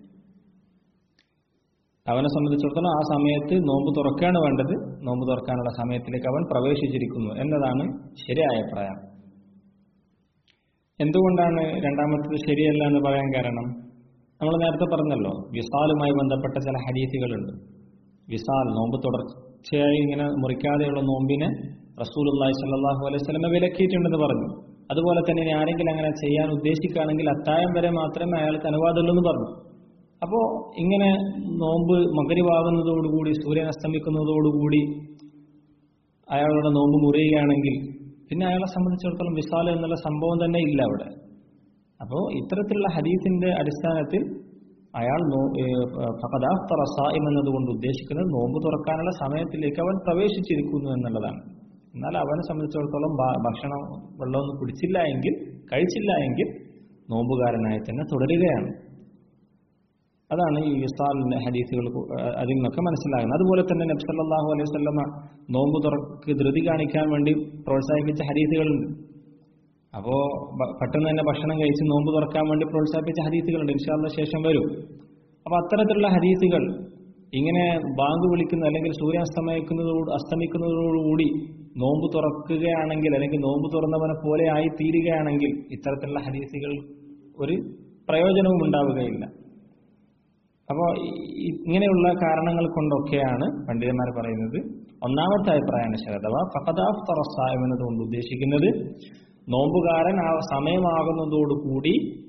അവനെ സംബന്ധിച്ചിടത്തോളം ആ സമയത്ത് നോമ്പ് തുറക്കുകയാണ് വേണ്ടത്. നോമ്പ് തുറക്കാനുള്ള സമയത്തിലേക്ക് അവൻ പ്രവേശിച്ചിരിക്കുന്നു എന്നതാണ് ശരിയായ അഭിപ്രായം. എന്തുകൊണ്ടാണ് രണ്ടാമത്തത് ശരിയല്ല എന്ന് പറയാൻ കാരണം? നമ്മൾ നേരത്തെ പറഞ്ഞല്ലോ, വിസാലുമായി ബന്ധപ്പെട്ട ചില ഹദീസുകളുണ്ട്. വിസാൽ, നോമ്പ് തുടർച്ചയായി ഇങ്ങനെ മുറിക്കാതെയുള്ള നോമ്പിനെ റസൂലുള്ളാഹി സ്വല്ലല്ലാഹു അലൈഹി വസല്ലം വിലക്കിയിട്ടുണ്ടെന്ന് പറഞ്ഞു. അതുപോലെ തന്നെ ഇനി ആരെങ്കിലും അങ്ങനെ ചെയ്യാൻ ഉദ്ദേശിക്കുകയാണെങ്കിൽ അത്താഴം വരെ മാത്രമേ അയാൾക്ക് അനുവാദമുള്ളൂ എന്ന് പറഞ്ഞു. അപ്പോൾ ഇങ്ങനെ നോമ്പ് മഗ്‌രിബാകുന്നതോടുകൂടി, സൂര്യൻ അസ്തമിക്കുന്നതോടുകൂടി അയാളുടെ നോമ്പ് മുറിയുകയാണെങ്കിൽ പിന്നെ അയാളെ സംബന്ധിച്ചിടത്തോളം വിസാൽ എന്നുള്ള സംഭവം തന്നെ ഇല്ല അവിടെ. അപ്പോൾ ഇത്തരത്തിലുള്ള ഹദീസിന്റെ അടിസ്ഥാനത്തിൽ അയാൾ ഫഖദ് അഫ്തറ as-സായിം എന്നതുകൊണ്ട് ഉദ്ദേശിക്കുന്നത് നോമ്പ് തുറക്കാനുള്ള സമയത്തിലേക്ക് അവൻ പ്രവേശിച്ചിരിക്കുന്നു എന്നുള്ളതാണ്. എന്നാൽ അവനെ സംബന്ധിച്ചിടത്തോളം ഭക്ഷണം വെള്ളമൊന്നും കുടിച്ചില്ല എങ്കിൽ, കഴിച്ചില്ല എങ്കിൽ നോമ്പുകാരനായി തന്നെ തുടരുകയാണ്. അതാണ് ഈ വിസാലിന്റെ ഹദീസുകൾ അതിൽ നിന്നൊക്കെ മനസ്സിലാകുന്നത്. അതുപോലെ തന്നെ നബി സല്ലല്ലാഹു അലൈഹി വസല്ലമ നോമ്പ് തുറക്ക് ധൃതി കാണിക്കാൻ വേണ്ടി പ്രോത്സാഹിപ്പിച്ച ഹദീസുകളുണ്ട്. അപ്പോ പെട്ടെന്ന് തന്നെ ഭക്ഷണം കഴിച്ച് നോമ്പ് തുറക്കാൻ വേണ്ടി പ്രോത്സാഹിപ്പിച്ച ഹദീസുകളുണ്ട്. ഇൻഷാ അല്ലാഹ് ശേഷം വരും. അപ്പൊ അത്തരത്തിലുള്ള ഹദീസുകൾ ഇങ്ങനെ ബാങ്ക് വിളിക്കുന്ന അല്ലെങ്കിൽ സൂര്യൻ അസ്തമിക്കുന്നതോട് അസ്തമിക്കുന്നതോടുകൂടി നോമ്പ് തുറക്കുകയാണെങ്കിൽ, അല്ലെങ്കിൽ നോമ്പ് തുറന്നവനെ പോലെ ആയി തീരുകയാണെങ്കിൽ ഇത്തരത്തിലുള്ള ഹദീസുകൾ ഒരു പ്രയോജനവും ഉണ്ടാവുകയില്ല. അപ്പോൾ ഇങ്ങനെയുള്ള കാരണങ്ങൾ കൊണ്ടൊക്കെയാണ് പണ്ഡിതന്മാർ പറയുന്നത് ഒന്നാമത്തെ അഭിപ്രായമാണ് ശരി. അഥവാ ഫഖദ് അഫ്തറ as-സായിം എന്നതുകൊണ്ട് ഉദ്ദേശിക്കുന്നത് നോമ്പുകാരൻ ആ സമയമാകുന്നതോടുകൂടി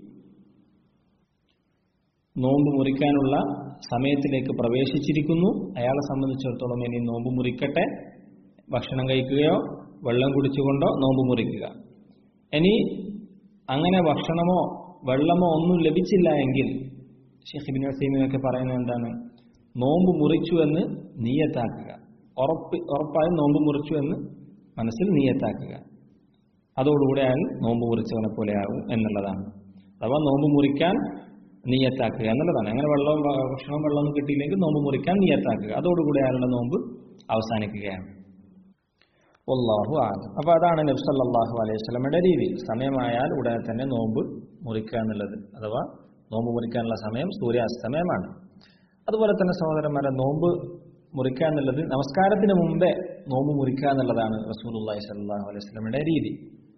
നോമ്പ് മുറിക്കാനുള്ള സമയത്തിലേക്ക് പ്രവേശിച്ചിരിക്കുന്നു. അയാളെ സംബന്ധിച്ചിടത്തോളം ഇനി നോമ്പ് മുറിക്കട്ടെ, ഭക്ഷണം കഴിക്കുകയോ വെള്ളം കുടിച്ചുകൊണ്ടോ നോമ്പ് മുറിക്കുക. ഇനി അങ്ങനെ ഭക്ഷണമോ വെള്ളമോ ഒന്നും ലഭിച്ചില്ല എങ്കിൽ ഷെയ്ഖ് ഇബ്നു ഉസൈമീൻ ഒക്കെ പറയുന്നത് എന്താണ്? നോമ്പ് മുറിച്ചു എന്ന് നിയ്യത്താക്കുക. ഉറപ്പ് ഉറപ്പായും നോമ്പ് മുറിച്ചു എന്ന് മനസ്സിൽ നിയ്യത്താക്കുക. അതോടുകൂടി അയാൾ നോമ്പ് മുറിച്ചവനെ പോലെയാകും എന്നുള്ളതാണ്. അഥവാ നോമ്പ് മുറിക്കാൻ നിയ്യത്താക്കുക എന്നുള്ളതാണ്. അങ്ങനെ വെള്ളവും ഭക്ഷണവും വെള്ളമൊന്നും കിട്ടിയില്ലെങ്കിൽ നോമ്പ് മുറിക്കാൻ നിയ്യത്താക്കുക. അതോടുകൂടി അയാളുടെ നോമ്പ് അവസാനിക്കുകയാണ്. വല്ലാഹു അഅലം. അപ്പൊ അതാണ് നബി സല്ലല്ലാഹു അലൈഹി വസല്ലമയുടെ രീതി. സമയമായാൽ ഉടനെ തന്നെ നോമ്പ് മുറിക്കുക എന്നുള്ളത്. അഥവാ നോമ്പ് മുറിക്കാനുള്ള സമയം സൂര്യാസ്തമയമാണ്. അതുപോലെ തന്നെ സഹോദരന്മാരെ, നോമ്പ് മുറിക്കുക എന്നുള്ളത് നമസ്കാരത്തിന് മുമ്പേ നോമ്പ് മുറിക്കുക എന്നുള്ളതാണ് റസൂലുള്ളാഹി സ്വല്ലല്ലാഹു അലൈഹി വസല്ലമയുടെ രീതി.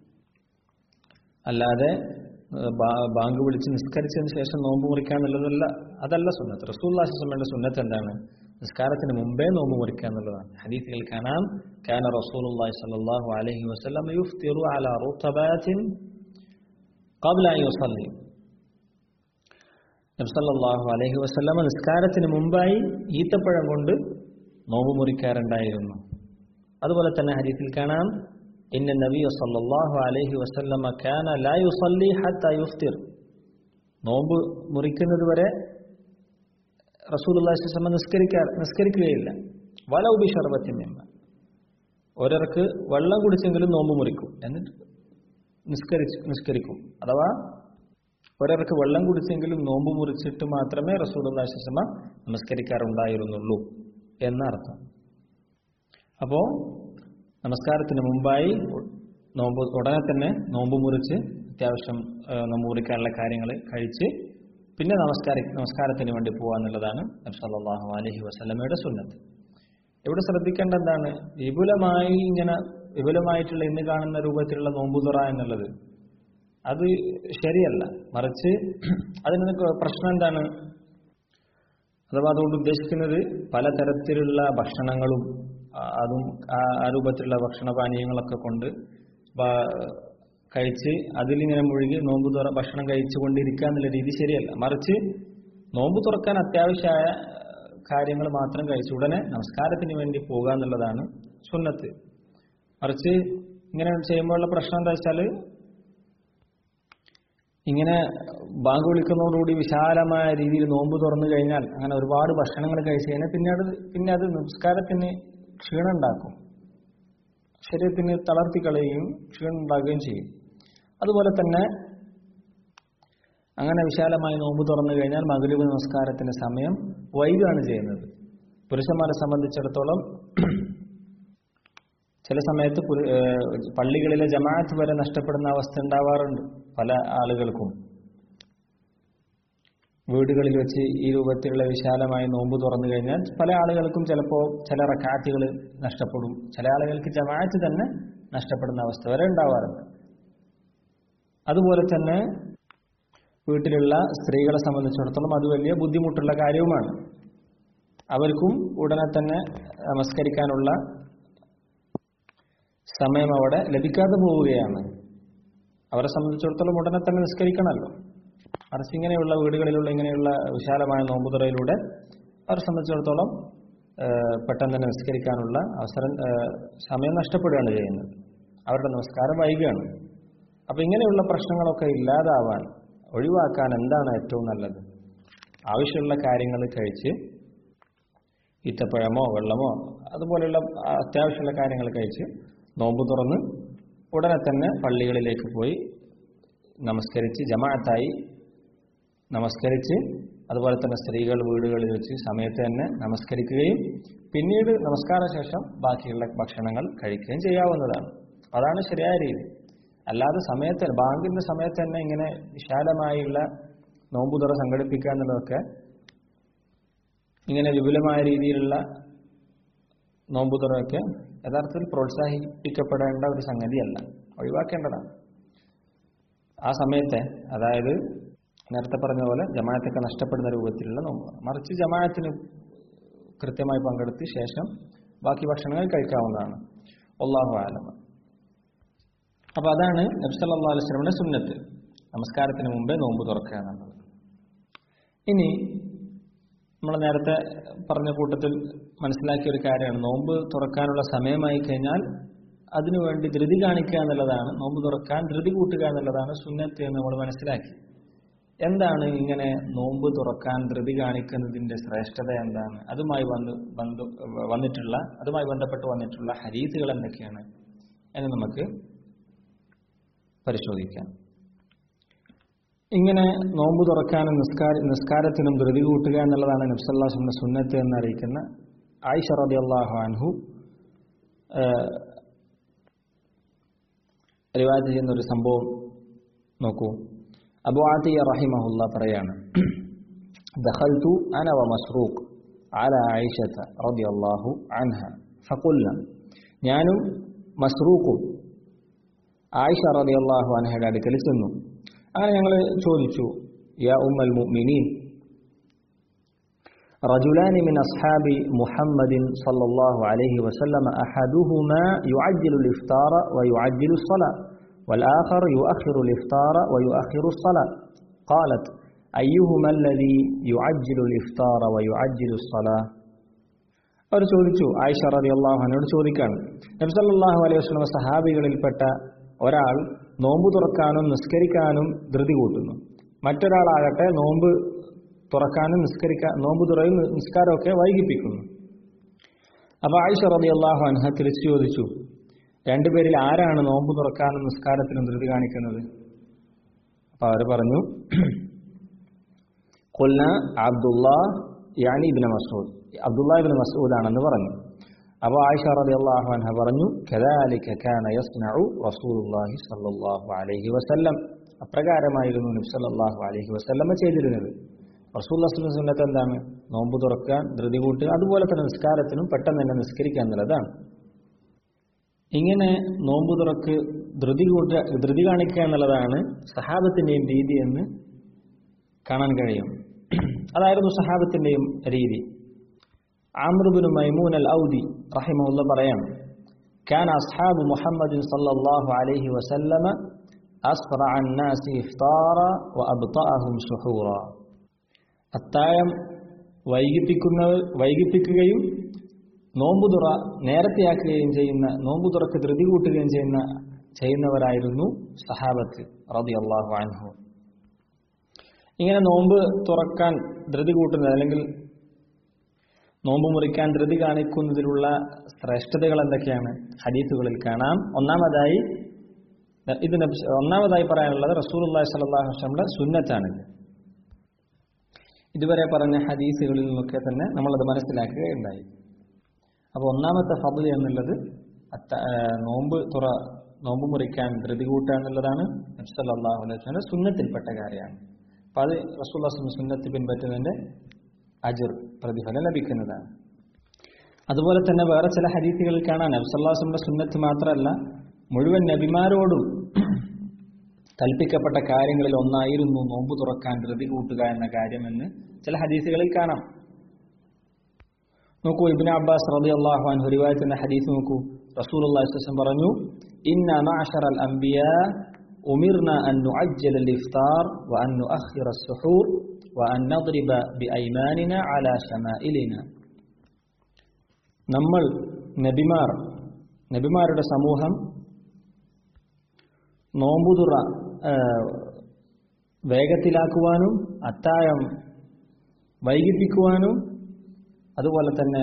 അല്ലാതെ ബാങ്ക് വിളിച്ച് നിസ്കരിച്ചതിന് ശേഷം നോമ്പ് മുറിക്കുക എന്നുള്ളതല്ല, അതല്ല സുന്നത്ത്. റസൂലുള്ളാഹി സ്വല്ലല്ലാഹു അലൈഹി വസല്ലമയുടെ സുന്നത്ത് എന്താണ്? നിസ്കാരത്തിന് മുമ്പേ നോമ്പ് മുറിക്കുക എന്നുള്ളതാണ്. ഹദീസുകൾ കാണാം, കാന റസൂലുള്ളാഹി സ്വല്ലല്ലാഹു അലൈഹി വസല്ലം യുഫ്തിറു അലാ റുതബാത്തിൻ ഖബ്ല അൻ യുസല്ലി. നബി സല്ലല്ലാഹു അലൈഹി വസല്ലം നിസ്കാരത്തിന് മുമ്പായി ഈത്തപ്പഴം കൊണ്ട് നോമ്പ് മുറിക്കാറുണ്ടായിരുന്നു. അതുപോലെ തന്നെ ഹദീസിൽ കാണാം, ഇന്ന നബിയ സല്ലല്ലാഹു അലൈഹി വസല്ലം കാന ലാ യുസല്ലി ഹത്താ യുഫ്തിർ. നോമ്പ് മുറിക്കുന്നത് വരെ റസൂലുള്ളാഹി സ്വല്ലല്ലാഹു അലൈഹി വസല്ലം നിസ്കരിക്കാ നിസ്കരിക്കുകയില്ല. വലൗ ബി ശർബത്തിൻ മിമ്മ. ഒരാൾക്ക് വെള്ളം കുടിച്ചെങ്കിലും നോമ്പ് മുറിക്കും, എന്നിട്ട് നിസ്കരിച്ച് നിസ്കരിക്കും. അഥവാ ഒരാൾക്ക് വെള്ളം കുടിച്ചെങ്കിലും നോമ്പ് മുറിച്ചിട്ട് മാത്രമേ റസൂലുള്ളാഹി സ്വല്ലല്ലാഹു അലൈഹി വസല്ലം നമസ്കരിക്കാറുണ്ടായിരുന്നുള്ളൂ എന്നർത്ഥം. അപ്പോൾ നമസ്കാരത്തിന് മുമ്പായി നോമ്പ് ഉടനെ തന്നെ നോമ്പ് മുറിച്ച് അത്യാവശ്യം നോമ്പ് മുറിക്കാനുള്ള കാര്യങ്ങൾ കഴിച്ച് പിന്നെ നമസ്കാര നമസ്കാരത്തിന് വേണ്ടി പോകുക എന്നുള്ളതാണ് നബി സല്ലല്ലാഹു അലൈഹി വസല്ലമയുടെ സുന്നത്ത്. ഇവിടെ ശ്രദ്ധിക്കേണ്ട എന്താണ്? വിപുലമായി ഇങ്ങനെ വിപുലമായിട്ടുള്ള ഇന്ന് കാണുന്ന രൂപത്തിലുള്ള നോമ്പുതുറ എന്നുള്ളത് അത് ശരിയല്ല. മറിച്ച് അതിന് പ്രശ്നം എന്താണ്? അഥവാ അതുകൊണ്ട് ഉദ്ദേശിക്കുന്നത് പലതരത്തിലുള്ള ഭക്ഷണങ്ങളും അതും ആ രൂപത്തിലുള്ള ഭക്ഷണപാനീയങ്ങളൊക്കെ കൊണ്ട് കഴിച്ച് അതിലിങ്ങനെ മുഴുകി നോമ്പ് തുറ ഭക്ഷണം കഴിച്ചുകൊണ്ടിരിക്കുക എന്നുള്ള രീതി ശരിയല്ല. മറിച്ച് നോമ്പ് തുറക്കാൻ അത്യാവശ്യമായ കാര്യങ്ങൾ മാത്രം കഴിച്ച് ഉടനെ നമസ്കാരത്തിന് വേണ്ടി പോകുക എന്നുള്ളതാണ് സുന്നത്ത്. മറിച്ച് ഇങ്ങനെ ചെയ്യുമ്പോഴുള്ള പ്രശ്നം എന്താ വെച്ചാൽ, ഇങ്ങനെ ബാങ്ക് വിളിക്കുന്നതോടുകൂടി വിശാലമായ രീതിയിൽ നോമ്പ് തുറന്നു കഴിഞ്ഞാൽ അങ്ങനെ ഒരുപാട് ഭക്ഷണങ്ങൾ കഴിച്ചു കഴിഞ്ഞാൽ പിന്നെ അത് പിന്നെ അത് നമസ്കാരത്തിന് ക്ഷീണം ഉണ്ടാക്കും, ശരീരത്തിന് തളർത്തി കളയുകയും ക്ഷീണം ഉണ്ടാകുകയും ചെയ്യും. അതുപോലെ തന്നെ അങ്ങനെ വിശാലമായി നോമ്പ് തുറന്നു കഴിഞ്ഞാൽ മഗ്‌രിബ് നമസ്കാരത്തിന്റെ സമയം വൈകുകയാണ് ചെയ്യുന്നത്. പുരുഷന്മാരെ സംബന്ധിച്ചിടത്തോളം ചില സമയത്ത് പള്ളികളിലെ ജമാഅത്ത് വരെ നഷ്ടപ്പെടുന്ന അവസ്ഥ ഉണ്ടാവാറുണ്ട് പല ആളുകൾക്കും. വീടുകളിൽ വെച്ച് ഈ രൂപത്തിലുള്ള വിശാലമായി നോമ്പ് തുറന്നു കഴിഞ്ഞാൽ പല ആളുകൾക്കും ചിലപ്പോൾ ചില റക്അത്തുകൾ നഷ്ടപ്പെടും, ചില ആളുകൾക്ക് ജമാഅത്ത് തന്നെ നഷ്ടപ്പെടുന്ന അവസ്ഥ വരെ ഉണ്ടാവാറുണ്ട്. അതുപോലെ തന്നെ വീട്ടിലുള്ള സ്ത്രീകളെ സംബന്ധിച്ചിടത്തോളം അത് വലിയ ബുദ്ധിമുട്ടുള്ള കാര്യവുമാണ്. അവർക്കും ഉടനെ തന്നെ നമസ്കരിക്കാനുള്ള സമയം അവിടെ ലഭിക്കാതെ പോവുകയാണ്. അവരെ സംബന്ധിച്ചിടത്തോളം ഉടനെ തന്നെ നിസ്കരിക്കണമല്ലോ. മറിച്ച് ഇങ്ങനെയുള്ള വീടുകളിലുള്ള ഇങ്ങനെയുള്ള വിശാലമായ നോമ്പുതുറയിലൂടെ അവരെ സംബന്ധിച്ചിടത്തോളം പെട്ടെന്ന് തന്നെ നിസ്കരിക്കാനുള്ള അവസരം സമയം നഷ്ടപ്പെടുകയാണ് ചെയ്യുന്നത്. അവരുടെ നമസ്കാരം വൈകുകയാണ്. അപ്പം ഇങ്ങനെയുള്ള പ്രശ്നങ്ങളൊക്കെ ഇല്ലാതാവാൻ ഒഴിവാക്കാൻ എന്താണ് ഏറ്റവും നല്ലത്? ആവശ്യമുള്ള കാര്യങ്ങൾ കഴിച്ച് ഈത്തപ്പഴമോ വെള്ളമോ അതുപോലെയുള്ള അത്യാവശ്യമുള്ള കാര്യങ്ങൾ കഴിച്ച് നോമ്പ് തുറന്ന് ഉടനെ തന്നെ പള്ളികളിലേക്ക് പോയി നമസ്കരിച്ച് ജമാഅത്തായി നമസ്കരിച്ച് അതുപോലെ തന്നെ സ്ത്രീകൾ വീടുകളിൽ വെച്ച് സമയത്ത് തന്നെ നമസ്കരിക്കുകയും പിന്നീട് നമസ്കാര ശേഷം ബാക്കിയുള്ള ഭക്ഷണങ്ങൾ കഴിക്കുകയും ചെയ്യാവുന്നതാണ്. അതാണ് ശരിയായ രീതി. അല്ലാതെ സമയത്ത് ബാങ്കിന്റെ സമയത്ത് തന്നെ ഇങ്ങനെ വിശാലമായുള്ള നോമ്പുതുറ സംഘടിപ്പിക്കുക എന്നുള്ളതൊക്കെ ഇങ്ങനെ വിപുലമായ രീതിയിലുള്ള നോമ്പുതുറയൊക്കെ യഥാർത്ഥത്തിൽ പ്രോത്സാഹിപ്പിക്കപ്പെടേണ്ട ഒരു സംഗതിയല്ല, ഒഴിവാക്കേണ്ടതാണ്. ആ സമയത്തെ, അതായത് നേരത്തെ പറഞ്ഞ പോലെ ജമാഅത്തൊക്കെ നഷ്ടപ്പെടുന്ന രൂപത്തിലുള്ള നോമ്പ്, മറിച്ച് ജമാഅത്തിന് കൃത്യമായി പങ്കെടുത്ത് ശേഷം ബാക്കി ഭക്ഷണങ്ങൾ കഴിക്കാവുന്നതാണ്. വല്ലാഹു അഅലം. അപ്പൊ അതാണ് നബി സല്ലല്ലാഹു അലൈഹി വസല്ലമയുടെ സുന്നത്ത്, നമസ്കാരത്തിന് മുമ്പേ നോമ്പ് തുറക്കുക എന്നുള്ളത്. ഇനി നമ്മൾ നേരത്തെ പറഞ്ഞ കൂട്ടത്തിൽ മനസ്സിലാക്കിയ ഒരു കാര്യമാണ്, നോമ്പ് തുറക്കാനുള്ള സമയമായി കഴിഞ്ഞാൽ അതിനുവേണ്ടി ധൃതി കാണിക്കുക എന്നുള്ളതാണ്, നോമ്പ് തുറക്കാൻ ധൃതി കൂട്ടുക എന്നുള്ളതാണ് സുന്നത്ത് എന്ന് നമ്മൾ മനസ്സിലാക്കി. എന്താണ് ഇങ്ങനെ നോമ്പ് തുറക്കാൻ ധൃതി കാണിക്കുന്നതിന്റെ ശ്രേഷ്ഠത എന്താണ്? അതുമായി വന്ന് ബന്ധ വന്നിട്ടുള്ള അതുമായി ബന്ധപ്പെട്ട് വന്നിട്ടുള്ള ഹദീസുകൾ എന്തൊക്കെയാണ് എന്ന് നമുക്ക് പരിശോധിക്കാം. ഇങ്ങനെ നോമ്പ് തുറക്കാനും നിസ്കാര നിസ്കാരത്തിനും ധൃതി കൂട്ടുക എന്നുള്ളതാണ് നബി സല്ലല്ലാഹു അലൈഹി വസല്ലം സുന്നത്ത് എന്നറിയിക്കുന്ന ആയിഷ റളിയല്ലാഹു അൻഹു റിവായത്ത് ചെയ്യുന്ന ഒരു സംഭവം നോക്കൂ. അബൂ ആതിയ റഹിമഹുല്ലാഹ് പറയാണ്, ദഖൽതു അന വ മസ്റൂഖ് അലാ ആയിഷത റളിയല്ലാഹു അൻഹ ഫഖുൽന, ഞാനും മസ്റൂഖും ആയിഷ റളിയല്ലാഹു അൻഹയുടെ അടുക്കൽ ചെന്നു. അങ്ങനെ ഞങ്ങൾ ചോദിച്ചു, യാ ഉമ്മൽ മുഅ്മിനീൻ, رجلان من أصحاب محمد صلى الله عليه وسلم أحدهما يعجل الإفطار ويعجل الصلاة والآخر يؤخر الإفطار ويؤخر الصلاة. قالت أيهما الذي يعجل الإفطار ويعجل الصلاة؟ അവർ ചോദിച്ചു, ആയിഷ റളിയല്ലാഹു അൻഹയോട് ചോദിക്കാണ്, നബി സല്ലല്ലാഹു അലൈഹി വസല്ലം സഹാബികളിൽപ്പെട്ട ഒരാൾ നോമ്പ് തുറക്കാനും നിസ്കരിക്കാനും ധൃതി കൂട്ടുന്നു, മറ്റൊരാളാകട്ടെ നോമ്പ് തുറക്കാനും നിസ്കരിക്കാൻ നോമ്പ് തുറയും നിസ്കാരമൊക്കെ വൈകിപ്പിക്കുന്നു. അപ്പോൾ ആയിഷ റളിയല്ലാഹു അൻഹ തിരിച്ചു ചോദിച്ചു, രണ്ടുപേരിൽ ആരാണ് നോമ്പ് തുറക്കാനും നിസ്കാരത്തിനും ധൃതി കാണിക്കുന്നത്? അപ്പോൾ അവർ പറഞ്ഞു, ഖുൽന അബ്ദുല്ലാഹ് യാനി ഇബ്നു മസ്ഊദ്, അബ്ദുല്ലാഹ് ഇബ്നു മസ്ഊദ് ആണെന്ന് പറഞ്ഞു. അപ്പോൾ ആയിഷ റളിയല്ലാഹു അൻഹ പറഞ്ഞു, കദാലിക കാന യസ്നഉ റസൂലുള്ളാഹി സ്വല്ലല്ലാഹു അലൈഹി വസല്ലം, അപ്രകാരമായിരുന്നു നബി സല്ലല്ലാഹു അലൈഹി വസല്ലം ചെയ്തിരുന്നത്. റസൂലുള്ളാഹി സ്വല്ലല്ലാഹു അലൈഹി വസല്ലം എന്താണ്? നോമ്പ് തുറക്കാൻ ധൃതി കൂട്ടുക, അതുപോലെ തന്നെ നിസ്കാരത്തിനും പെട്ടെന്ന് തന്നെ നിസ്കരിക്കുക എന്നുള്ളതാണ്. ഇങ്ങനെ നോമ്പ് തുറക്ക് ധൃതി കൂട്ടുക, ധൃതി കാണിക്കുക എന്നുള്ളതാണ് സഹാബത്തിന്റെയും രീതി എന്ന് കാണാൻ കഴിയും. അതായിരുന്നു സഹാബത്തിന്റെയും രീതി. ആമിർ ഇബ്നു മൈമൂൻ അൽ ഔദി റഹിമഹുല്ലാഹ് പറയാം, കാന അസ്ഹാബു മുഹമ്മദിൻ സല്ലല്ലാഹു അലൈഹി വസല്ലമ അസ്റഅ അന്നാസി ഇഫ്താറ വഅബ്തഅഹും സുഹൂറ. അത്താഴം വൈകിപ്പിക്കുന്ന വൈകിപ്പിക്കുകയും നോമ്പുതുറ നേരത്തെയാക്കുകയും ചെയ്യുന്ന, നോമ്പുതുറക്ക് ധൃതി കൂട്ടുകയും ചെയ്യുന്ന ചെയ്യുന്നവരായിരുന്നു സഹാബത്ത് റളിയല്ലാഹു അൻഹു. ഇങ്ങനെ നോമ്പ് തുറക്കാൻ ധൃതി കൂട്ടുന്നത് അല്ലെങ്കിൽ നോമ്പ് മുറിക്കാൻ ധൃതി കാണിക്കുന്നതിലുള്ള ശ്രേഷ്ഠതകൾ എന്തൊക്കെയാണ് ഹദീസുകളിൽ കാണാം. ഒന്നാമതായി ഇത് ഒന്നാമതായി പറയാനുള്ളത് റസൂലുള്ളാഹി സ്വല്ലല്ലാഹു അലൈഹി വസല്ലമയുടെ സുന്നത്താണിത്. ഇതുവരെ പറഞ്ഞ ഹദീസുകളിൽ നിന്നൊക്കെ തന്നെ നമ്മളത് മനസ്സിലാക്കുകയുണ്ടായി. അപ്പോൾ ഒന്നാമത്തെ ഫضل എന്നുള്ളത് നോമ്പ് തുറ നോമ്പ് മുറിക്കാൻ ധൃതി കൂട്ടുക എന്നുള്ളതാണ് നബി സല്ലല്ലാഹു അലൈഹി വസല്ലമയുടെ സുന്നത്തിൽപ്പെട്ട കാര്യമാണ്. അപ്പോൾ അത് റസൂലുള്ളാഹി സ്വല്ലല്ലാഹു അലൈഹി വസല്ലം സുന്നത്ത് പിൻപറ്റുന്നതിന്റെ അജ്ർ പ്രതിഫലം ലഭിക്കുന്നതാണ്. അതുപോലെ തന്നെ വേറെ ചില ഹദീസുകളിൽ കാണാൻ നബി സല്ലല്ലാഹു അലൈഹി വസല്ലമയുടെ സുന്നത്ത് മാത്രമല്ല, മുഴുവൻ നബിമാരോടും കൽപ്പിക്കപ്പെട്ട കാര്യങ്ങളിൽ ഒന്നായിരുന്നു നോമ്പ് തുറക്കാൻ ധൃതി കൂട്ടുക എന്ന കാര്യമെന്ന് ചില ഹദീസുകളിൽ കാണാം. നോക്കൂ, ഇബ്നു അബ്ബാസ് റളിയല്ലാഹു അൻഹു റിവായത്ത് ചെയ്യുന്ന ഹദീസ് നോക്കൂ. റസൂലുള്ളാഹി സ്വല്ലല്ലാഹു അലൈഹി വസല്ലം പറഞ്ഞു, ഇന്ന മഅശറൽ അംബിയാ ഉമിർന അൻ നുഅജ്ജല അൽ-ഇഫ്താർ വ അൻ നുഅഖിറ അസ്-സുഹൂർ വ അൻ നദ്രിബ ബിഐമാനിന അലാ ശമാഇലിന. നമ്മൾ നബിമാർ നബിമാരുടെ സമൂഹം നോമ്പുതുറ വേഗത്തിലാക്കുവാനും അത്താഴം വൈകിപ്പിക്കുവാനും അതുപോലെ തന്നെ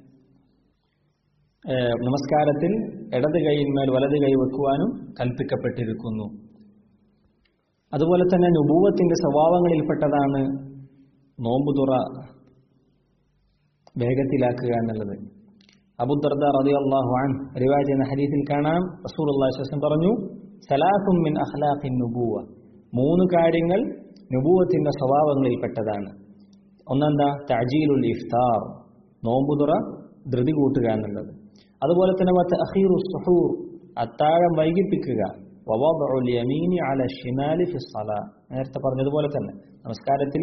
നമസ്കാരത്തിൽ ഇടത് കൈയിന്മേൽ വലത് കൈ വെക്കുവാനും കൽപ്പിക്കപ്പെട്ടിരിക്കുന്നു. അതുപോലെ തന്നെ നുബൂവത്തിന്റെ സ്വഭാവങ്ങളിൽപ്പെട്ടതാണ് നോമ്പുതുറ വേഗത്തിലാക്കുക എന്നുള്ളത്. അബൂ ദർദ റളിയല്ലാഹു അൻഹു റിവായത്ത് ചെയ്യുന്ന ഹദീസിൽ കാണാം, റസൂലുള്ളാഹി സ്വല്ലല്ലാഹു അലൈഹി വസല്ലം പറഞ്ഞു, സലാസും മിൻ അഖ്ലാഖിൻ നുബൂവ, മൂന്ന് കാര്യങ്ങൾ നുബൂവത്തിന്റെ സ്വഭാവങ്ങളിൽപ്പെട്ടതാണ്. ഒന്നെന്താ? തഅജീലുൽ ഇഫ്താർ, നോമ്പുതുറ ധൃതി കൂട്ടുക എന്നുള്ളത്. അതുപോലെ തന്നെ തഅഖീറു സുഹൂർ, അത്താഴം വൈകിപ്പിക്കുക. വവദഉൽ യമീനി അല ശിമാലി ഫി സ്വലാ, നേരത്തെ പറഞ്ഞതുപോലെ തന്നെ നമസ്കാരത്തിൽ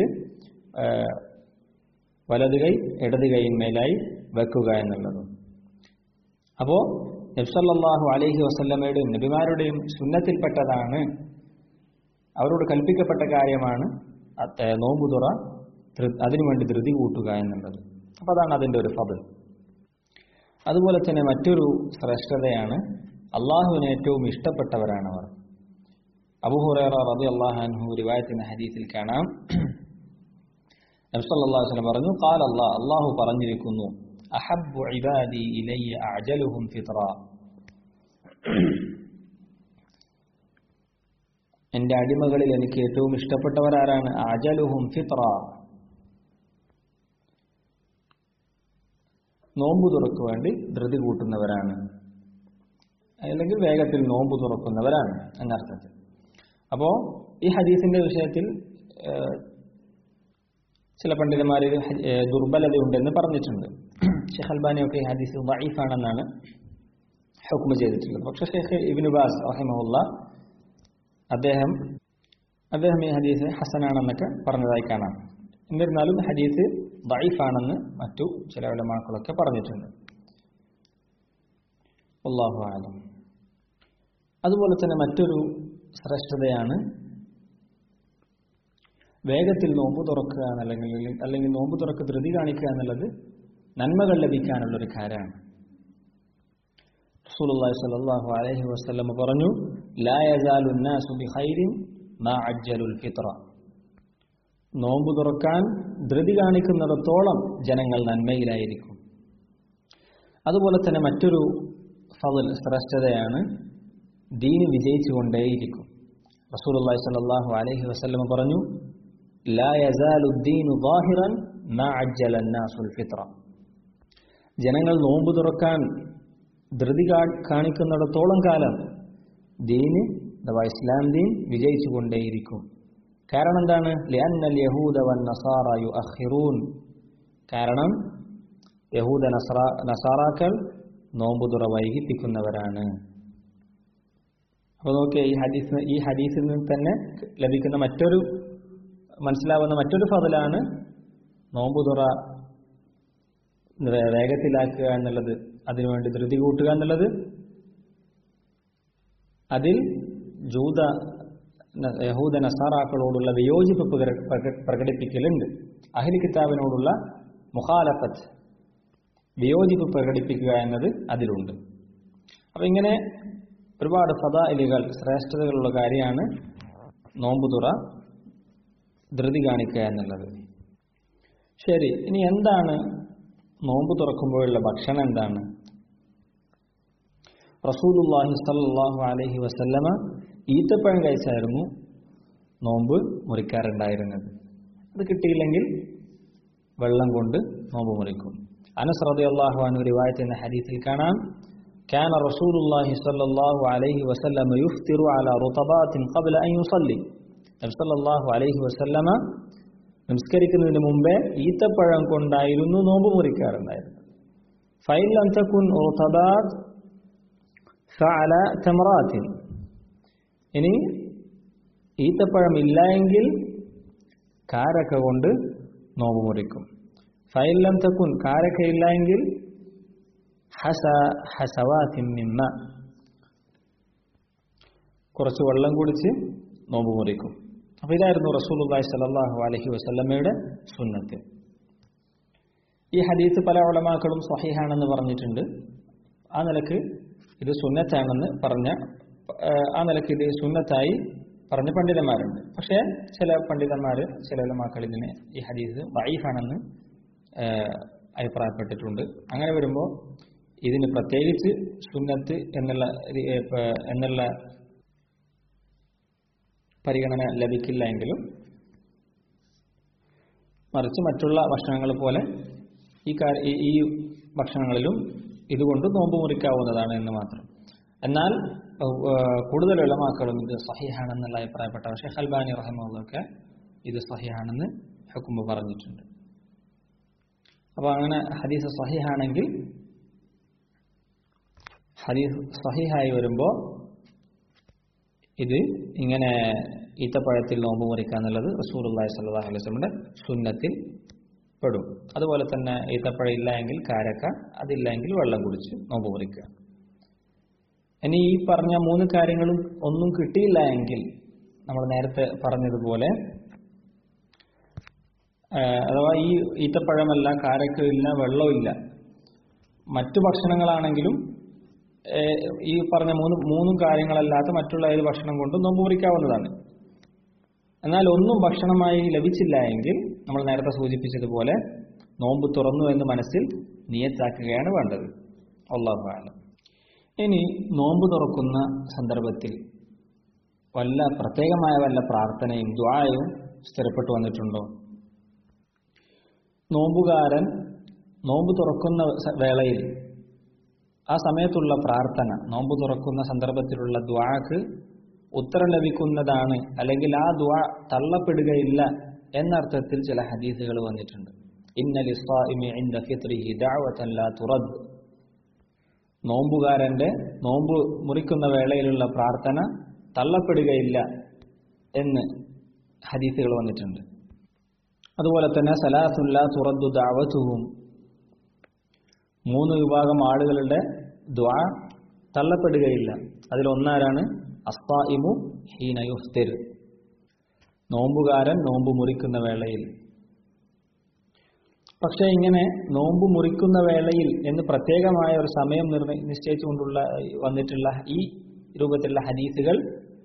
വലത് കൈ ഇടത് കൈയിന്മേലായി വെക്കുക എന്നുള്ളത്. അപ്പോൾ നബി സല്ലല്ലാഹു അലൈഹി വസല്ലമയുടെയും നബിമാരുടെയും സുന്നത്തിൽപ്പെട്ടതാണ്, അവരോട് കൽപ്പിക്കപ്പെട്ട കാര്യമാണ് നോമ്പുതുറ അതിനുവേണ്ടി ധൃതി കൂട്ടുക എന്നുള്ളത്. അപ്പോൾ അതാണ് അതിൻ്റെ ഒരു ഫضل. അതുപോലെ തന്നെ മറ്റൊരു ശ്രേഷ്ഠതയാണ് അള്ളാഹുവിന് ഏറ്റവും ഇഷ്ടപ്പെട്ടവരാണവർ. അബൂ ഹുറൈറ റളിയല്ലാഹു അൻഹു റിവായത്ത് ചെയ്യുന്ന ഹദീസിൽ കാണാം, നബി സല്ലല്ലാഹു അലൈഹി വസല്ലം പറഞ്ഞു, ഖാല അല്ലാഹ്, അല്ലാഹു പറഞ്ഞിരിക്കുന്നു, അഹബ്ബു ഇബാദി ഇലയ്യ അഅജലുഹും ഫിത്റ, എൻ്റെ അടിമകളിൽ എനിക്ക് ഏറ്റവും ഇഷ്ടപ്പെട്ടവരാരാണ്? അഅജലുഹും ഫിത്റ, നോമ്പു തുറക്കു വേണ്ടി ധൃതി കൂട്ടുന്നവരാണ്, അല്ലെങ്കിൽ വേഗത്തിൽ നോമ്പു തുറക്കുന്നവരാണ് എന്നർത്ഥത്തിൽ. അപ്പോൾ ഈ ഹദീസിന്റെ വിഷയത്തിൽ ചില പണ്ഡിതന്മാർ ദുർബലതയുണ്ടെന്ന് പറഞ്ഞിട്ടുണ്ട്. ഷെയ്ഖ് അൽബാനിയൊക്കെ ഈ ഹദീസ് ദഈഫാണെന്നാണ് ഹുക്മ ചെയ്തിട്ടുള്ളത്. പക്ഷേ ഷെയ്ഖ് ഇബ്നു ബാസ് റഹിമഹുല്ലാഹ് അദ്ദേഹം അദ്ദേഹം ഈ ഹദീസ് ഹസനാണെന്നൊക്കെ പറഞ്ഞതായി കാണാം. എന്നിരുന്നാലും ഹദീസ് ദഈഫാണെന്ന് മറ്റു ചില ഉലമാക്കളൊക്കെ പറഞ്ഞിട്ടുണ്ട്. വല്ലാഹു അഅലം. അതുപോലെ തന്നെ മറ്റൊരു ശ്രേഷ്ഠതയാണ് വേഗത്തിൽ നോമ്പ് തുറക്കുക എന്നല്ലെങ്കിൽ അല്ലെങ്കിൽ നോമ്പ് തുറക്ക് ധൃതി കാണിക്കുക എന്നുള്ളത് നന്മകൾ ലഭിക്കാനുള്ളൊരു കാര്യമാണ്. റസൂലുള്ളാഹി സ്വല്ലല്ലാഹു അലൈഹി വസല്ലം പറഞ്ഞു, ലാ യസാലു നാസു ബിഖൈരിൻ മാ അജ്ജലുൽ ഫിത്ര. നോമ്പ് തുറക്കാൻ ധൃതി കാണിക്കുന്നിടത്തോളം ജനങ്ങൾ നന്മയിലായിരിക്കും. അതുപോലെ തന്നെ മറ്റൊരു ഫള് ശ്രേഷ്ഠതയാണ് ദീന് വിജയിച്ചുകൊണ്ടേയിരിക്കും. റസൂലുള്ളാഹി സ്വല്ലല്ലാഹു അലൈഹി വസല്ലം പറഞ്ഞു, ലാ യസാലു ദീനു ളാഹിറൻ മാ അജ്ജല അന്നാസുൽ ഫിത്ര. ജനങ്ങൾ നോമ്പ് തുറക്കാൻ ധൃതി കാണിക്കുന്നിടത്തോളം കാലം ദീന് അഥവാ ഇസ്ലാം ദീൻ വിജയിച്ചുകൊണ്ടേയിരിക്കും. കാരണം എന്താണ്? ലിഅന്നൽ യഹൂദ വന്നസാറ യുഅഖിറൂൻ. കാരണം യഹൂദ നസാറാക്കൾ നോമ്പ് തുറ വൈകിപ്പിക്കുന്നവരാണ്. അപ്പോൾ നോക്കിയാൽ ഈ ഹദീസ് ഈ ഹദീസിൽ നിന്ന് തന്നെ ലഭിക്കുന്ന മറ്റൊരു മനസ്സിലാവുന്ന മറ്റൊരു ഫضലാണ് നോമ്പ് തുറ വേഗത്തിലാക്കുക എന്നുള്ളത്, അതിനുവേണ്ടി ധൃതി കൂട്ടുക എന്നുള്ളത്. അതിൽ ജൂത യഹൂദ നസാറാക്കളോടുള്ള വിയോജിപ്പ് പ്രകടിപ്പിക്കലുണ്ട്. അഹ്ലി കിതാബിനോടുള്ള മുഖാലഫത്ത്, വിയോജിപ്പ് പ്രകടിപ്പിക്കുക എന്നത് അതിലുണ്ട്. അപ്പം ഇങ്ങനെ ഒരുപാട് ഫദായിലുകൾ, ശ്രേഷ്ഠതകളുള്ള കാര്യമാണ് നോമ്പ് തുറ ധൃതി കാണിക്കുക എന്നുള്ളത്. ശരി, ഇനി എന്താണ് നോമ്പ് തുറക്കുമ്പോഴുള്ള ഭക്ഷണം? എന്താണ്? റസൂലുള്ളാഹി സ്വല്ലല്ലാഹു അലൈഹി വസല്ലമ ഈത്തപ്പഴം കഴിച്ചായിരുന്നു നോമ്പ് മുറിക്കാറുണ്ടായിരുന്നത്. അത് കിട്ടിയില്ലെങ്കിൽ വെള്ളം കൊണ്ട് നോമ്പ് മുറിക്കും. അനസ് റളിയല്ലാഹു അൻഹു റിവായത്ത് എന്ന ഹദീസിൽ കാണാം, കാന റസൂലുള്ളാഹി സ്വല്ലല്ലാഹു അലൈഹി വസല്ലമ യുഫ്തിറു അലാ റുതബാത്തിൻ ഖബ്ല അൻ യുസല്ലി. നബി സല്ലല്ലാഹു അലൈഹി വസല്ലമ നമസ്കരിക്കുന്നതിന് മുമ്പേ ഈത്തപ്പഴം കൊണ്ടായിരുന്നു നോമ്പ് മുറിക്കാറുണ്ടായിരുന്നത്. ഫൈൻ ലം തകുൻ റുതബാത് ഫഅല തമറാത്തിൻ. ഇനി ഈത്തപ്പഴം ഇല്ല എങ്കിൽ കാരക്ക കൊണ്ട് നോമ്പ് മുറിക്കും. ഫൈൻ ലം തകുൻ, കാരക്ക ഇല്ല എങ്കിൽ ഹസ ഹസവാത്തിൻ മിമ്മ, കുറച്ച് വെള്ളം കുടിച്ച് നോമ്പ് മുറിക്കും. അപ്പോൾ ഇതായിരുന്നു റസൂലുള്ളാഹി സ്വല്ലല്ലാഹു അലൈഹി വസല്ലമയുടെ സുന്നത്ത്. ഈ ഹദീസ് പല ഉലമാക്കളും സ്വഹീഹാണെന്ന് പറഞ്ഞിട്ടുണ്ട്. ആ നിലക്ക് ഇത് സുന്നത്താണെന്ന് പറഞ്ഞ ആ നിലക്ക് ഇത് സുന്നത്തായി പറഞ്ഞ പണ്ഡിതന്മാരുണ്ട്. പക്ഷേ ചില പണ്ഡിതന്മാർ, ചില ഉലമാക്കൾ ഇതിനെ ഈ ഹദീസ് ദഈഫാണെന്ന് അഭിപ്രായപ്പെട്ടിട്ടുണ്ട്. അങ്ങനെ വരുമ്പോൾ ഇതിന് പ്രത്യേകിച്ച് സുന്നത്ത് എന്നുള്ള എന്നുള്ള പരിഗണന ലഭിക്കില്ല എങ്കിലും മറിച്ച് മറ്റുള്ള ഭക്ഷണങ്ങൾ പോലെ ഈ ഈ ഭക്ഷണങ്ങളിലും ഇതുകൊണ്ട് നോമ്പ് മുറിക്കാവുന്നതാണ് എന്ന് മാത്രം. എന്നാൽ കൂടുതൽ ഉലമാക്കളും ഇത് സഹീഹാണെന്നുള്ള അഭിപ്രായപ്പെട്ട ഷെയ്ഖ് അൽബാനി റഹിമഹുള്ളാഹൊക്കെ ഇത് സഹീഹാണെന്ന് ഹുക്മ പറഞ്ഞിട്ടുണ്ട്. അപ്പോൾ അങ്ങനെ ഹദീസ് സഹീഹാണെങ്കിൽ, ഹദീസ് സഹീഹായി വരുമ്പോൾ ഇത് ഇങ്ങനെ ഈത്തപ്പഴത്തിൽ നോമ്പ് മുറിക്കുക എന്നുള്ളത് റസൂലുള്ളാഹി സ്വല്ലല്ലാഹു അലൈഹി വസല്ലമയുടെ സുന്നത്തിൽ പെടും. അതുപോലെ തന്നെ ഈത്തപ്പഴം ഇല്ല എങ്കിൽ കാരക്ക, അതില്ല എങ്കിൽ വെള്ളം കുടിച്ച് നോമ്പ് മുറിക്കുക. ഇനി ഈ പറഞ്ഞ മൂന്ന് കാര്യങ്ങളും ഒന്നും കിട്ടിയില്ല എങ്കിൽ നമ്മൾ നേരത്തെ പറഞ്ഞതുപോലെ, അഥവാ ഈ ഈത്തപ്പഴമല്ല, കാരക്കയില്ല, വെള്ളമില്ല, മറ്റു ഭക്ഷണങ്ങളാണെങ്കിലും ഈ പറഞ്ഞ മൂന്ന് മൂന്നും കാര്യങ്ങളല്ലാത്ത മറ്റുള്ള ഏത് ഭക്ഷണം കൊണ്ടും നോമ്പ് മുറിക്കാവുന്നതാണ്. എന്നാൽ ഒന്നും ഭക്ഷണമായി ലഭിച്ചില്ല എങ്കിൽ നമ്മൾ നേരത്തെ സൂചിപ്പിച്ചതുപോലെ നോമ്പ് തുറന്നു എന്ന് മനസ്സിൽ നിയത്താക്കുകയാണ് വേണ്ടത്. അല്ലാഹു അഅലം. ഇനി നോമ്പ് തുറക്കുന്ന സന്ദർഭത്തിൽ വല്ല പ്രത്യേകമായ വല്ല പ്രാർത്ഥനയും ദുആയും സ്ഥിരപ്പെട്ടു വന്നിട്ടുണ്ടോ? നോമ്പുകാരൻ നോമ്പ് തുറക്കുന്ന വേളയിൽ ആ സമയത്തുള്ള പ്രാർത്ഥന, നോമ്പ് തുറക്കുന്ന സന്ദർഭത്തിലുള്ള ദുആക്ക് ഉത്തരം ലഭിക്കുന്നതാണ്, അല്ലെങ്കിൽ ആ ദുആ തള്ളപ്പെടുകയില്ല എന്നർത്ഥത്തിൽ ചില ഹദീസുകൾ വന്നിട്ടുണ്ട്. ഇന്ന ലിസ്സായിമി ഇൻദ ഫിത്രിഹി ദഅവതൻ ലാ തുറദ്, നോമ്പുകാരന്റെ നോമ്പ് മുറിക്കുന്ന വേളയിലുള്ള പ്രാർത്ഥന തള്ളപ്പെടുകയില്ല എന്ന് ഹദീസുകൾ വന്നിട്ടുണ്ട്. അതുപോലെ തന്നെ സലാസുൻ ലാ തുറദ്ദു ദഅവതുഹും, മൂന്ന് വിഭാഗം ആളുകളുടെ ദുആ തള്ളപ്പെടുകയില്ല. അതിലൊന്നാരാണ്? അസ്സായിമു ഹീന യുഫ്തിർ, നോമ്പുകാരൻ നോമ്പ് മുറിക്കുന്ന വേളയിൽ. പക്ഷെ ഇങ്ങനെ നോമ്പ് മുറിക്കുന്ന വേളയിൽ എന്ന് പ്രത്യേകമായ ഒരു സമയം നിർണയി നിശ്ചയിച്ചുകൊണ്ടുള്ള വന്നിട്ടുള്ള ഈ രൂപത്തിലുള്ള ഹദീസുകൾ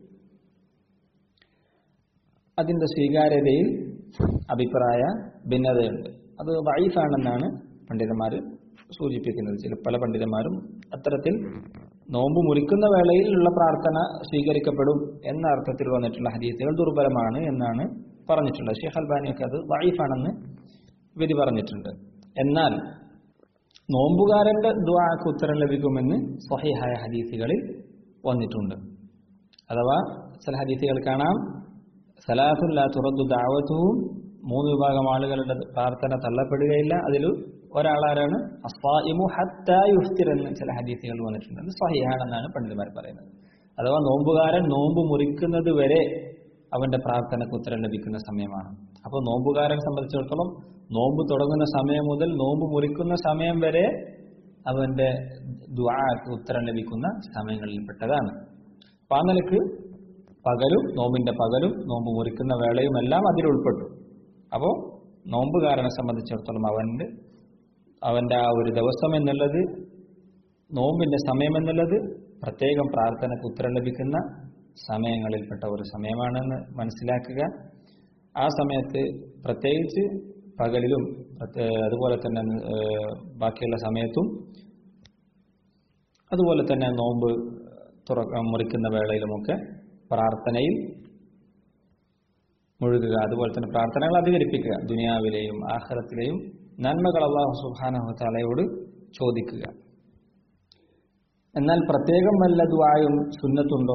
അതിന്റെ സ്വീകാര്യതയിൽ അഭിപ്രായ ഭിന്നതയുണ്ട്. അത് ദഈഫാണെന്നാണ് പണ്ഡിതന്മാർ സൂചിപ്പിക്കുന്നത്. ചില പല പണ്ഡിതന്മാരും അത്തരത്തിൽ നോമ്പ് മുറിക്കുന്ന വേളയിലുള്ള പ്രാർത്ഥന സ്വീകരിക്കപ്പെടും എന്ന അർത്ഥത്തിൽ വന്നിട്ടുള്ള ഹദീസുകൾ ദുർബലമാണ് എന്നാണ് പറഞ്ഞിട്ടുള്ളത്. ഷെയ്ഖ് അൽബാനിയൊക്കെ അത് ദഈഫാണെന്ന് വിധി പറഞ്ഞിട്ടുണ്ട്. എന്നാൽ നോമ്പുകാരന്റെ ദുആക്ക് ഉത്തരം ലഭിക്കുമെന്ന് സ്വഹീഹായ ഹദീസുകളിൽ വന്നിട്ടുണ്ട്. അഥവാ ചില ഹദീസുകൾ കാണാം, സലാത്തുൻ ലാ തുറദ്ദു ദഅവതുഹും, മൂന്ന് വിഭാഗം ആളുകളുടെ പ്രാർത്ഥന തള്ളപ്പെടുകയില്ല. അതിൽ ഒരാളാരാണ്? അസ്സായിമു ഹത്താ യുഫ്തിർ എന്ന് ചില ഹദീസുകൾ വന്നിട്ടുണ്ട്. അത് സ്വഹീഹാണെന്നാണ് പണ്ഡിതന്മാർ പറയുന്നത്. അഥവാ നോമ്പുകാരൻ നോമ്പ് മുറിക്കുന്നത് വരെ അവന്റെ പ്രാർത്ഥനയ്ക്ക് ഉത്തരം ലഭിക്കുന്ന സമയമാണ്. അപ്പോൾ നോമ്പുകാരനെ സംബന്ധിച്ചിടത്തോളം നോമ്പ് തുടങ്ങുന്ന സമയം മുതൽ നോമ്പ് മുറിക്കുന്ന സമയം വരെ അവന്റെ ദുആക്ക് ഉത്തരം ലഭിക്കുന്ന സമയങ്ങളിൽപ്പെട്ടതാണ്. അപ്പൊ ആ നിലക്ക് പകലും നോമ്പിന്റെ പകലും നോമ്പ് മുറിക്കുന്ന വേളയും എല്ലാം അതിൽ ഉൾപ്പെട്ടു. അപ്പോൾ നോമ്പുകാരനെ സംബന്ധിച്ചിടത്തോളം അവന്റെ അവന്റെ ആ ഒരു ദിവസം എന്നുള്ളത്, നോമ്പിന്റെ സമയം എന്നുള്ളത് പ്രത്യേകം പ്രാർത്ഥനയ്ക്ക് ഉത്തരം ലഭിക്കുന്ന സമയങ്ങളിൽപ്പെട്ട ഒരു സമയമാണെന്ന് മനസ്സിലാക്കുക. ആ സമയത്ത് പ്രത്യേകിച്ച് പകലിലും അതുപോലെ തന്നെ ബാക്കിയുള്ള സമയത്തും അതുപോലെ തന്നെ നോമ്പ് തുറക്ക മുറിക്കുന്ന വേളയിലുമൊക്കെ പ്രാർത്ഥനയിൽ മുഴുകുക. അതുപോലെ തന്നെ പ്രാർത്ഥനകൾ അധികരിപ്പിക്കുക. ദുനിയാവിലെയും ആഖിറത്തിലെയും നന്മകൾ അല്ലാഹു സുബ്ഹാനഹു വ തആലയോട് ചോദിക്കുക. എന്നാൽ പ്രത്യേകം വല്ല ദുആയും സുന്നത്തുണ്ടോ?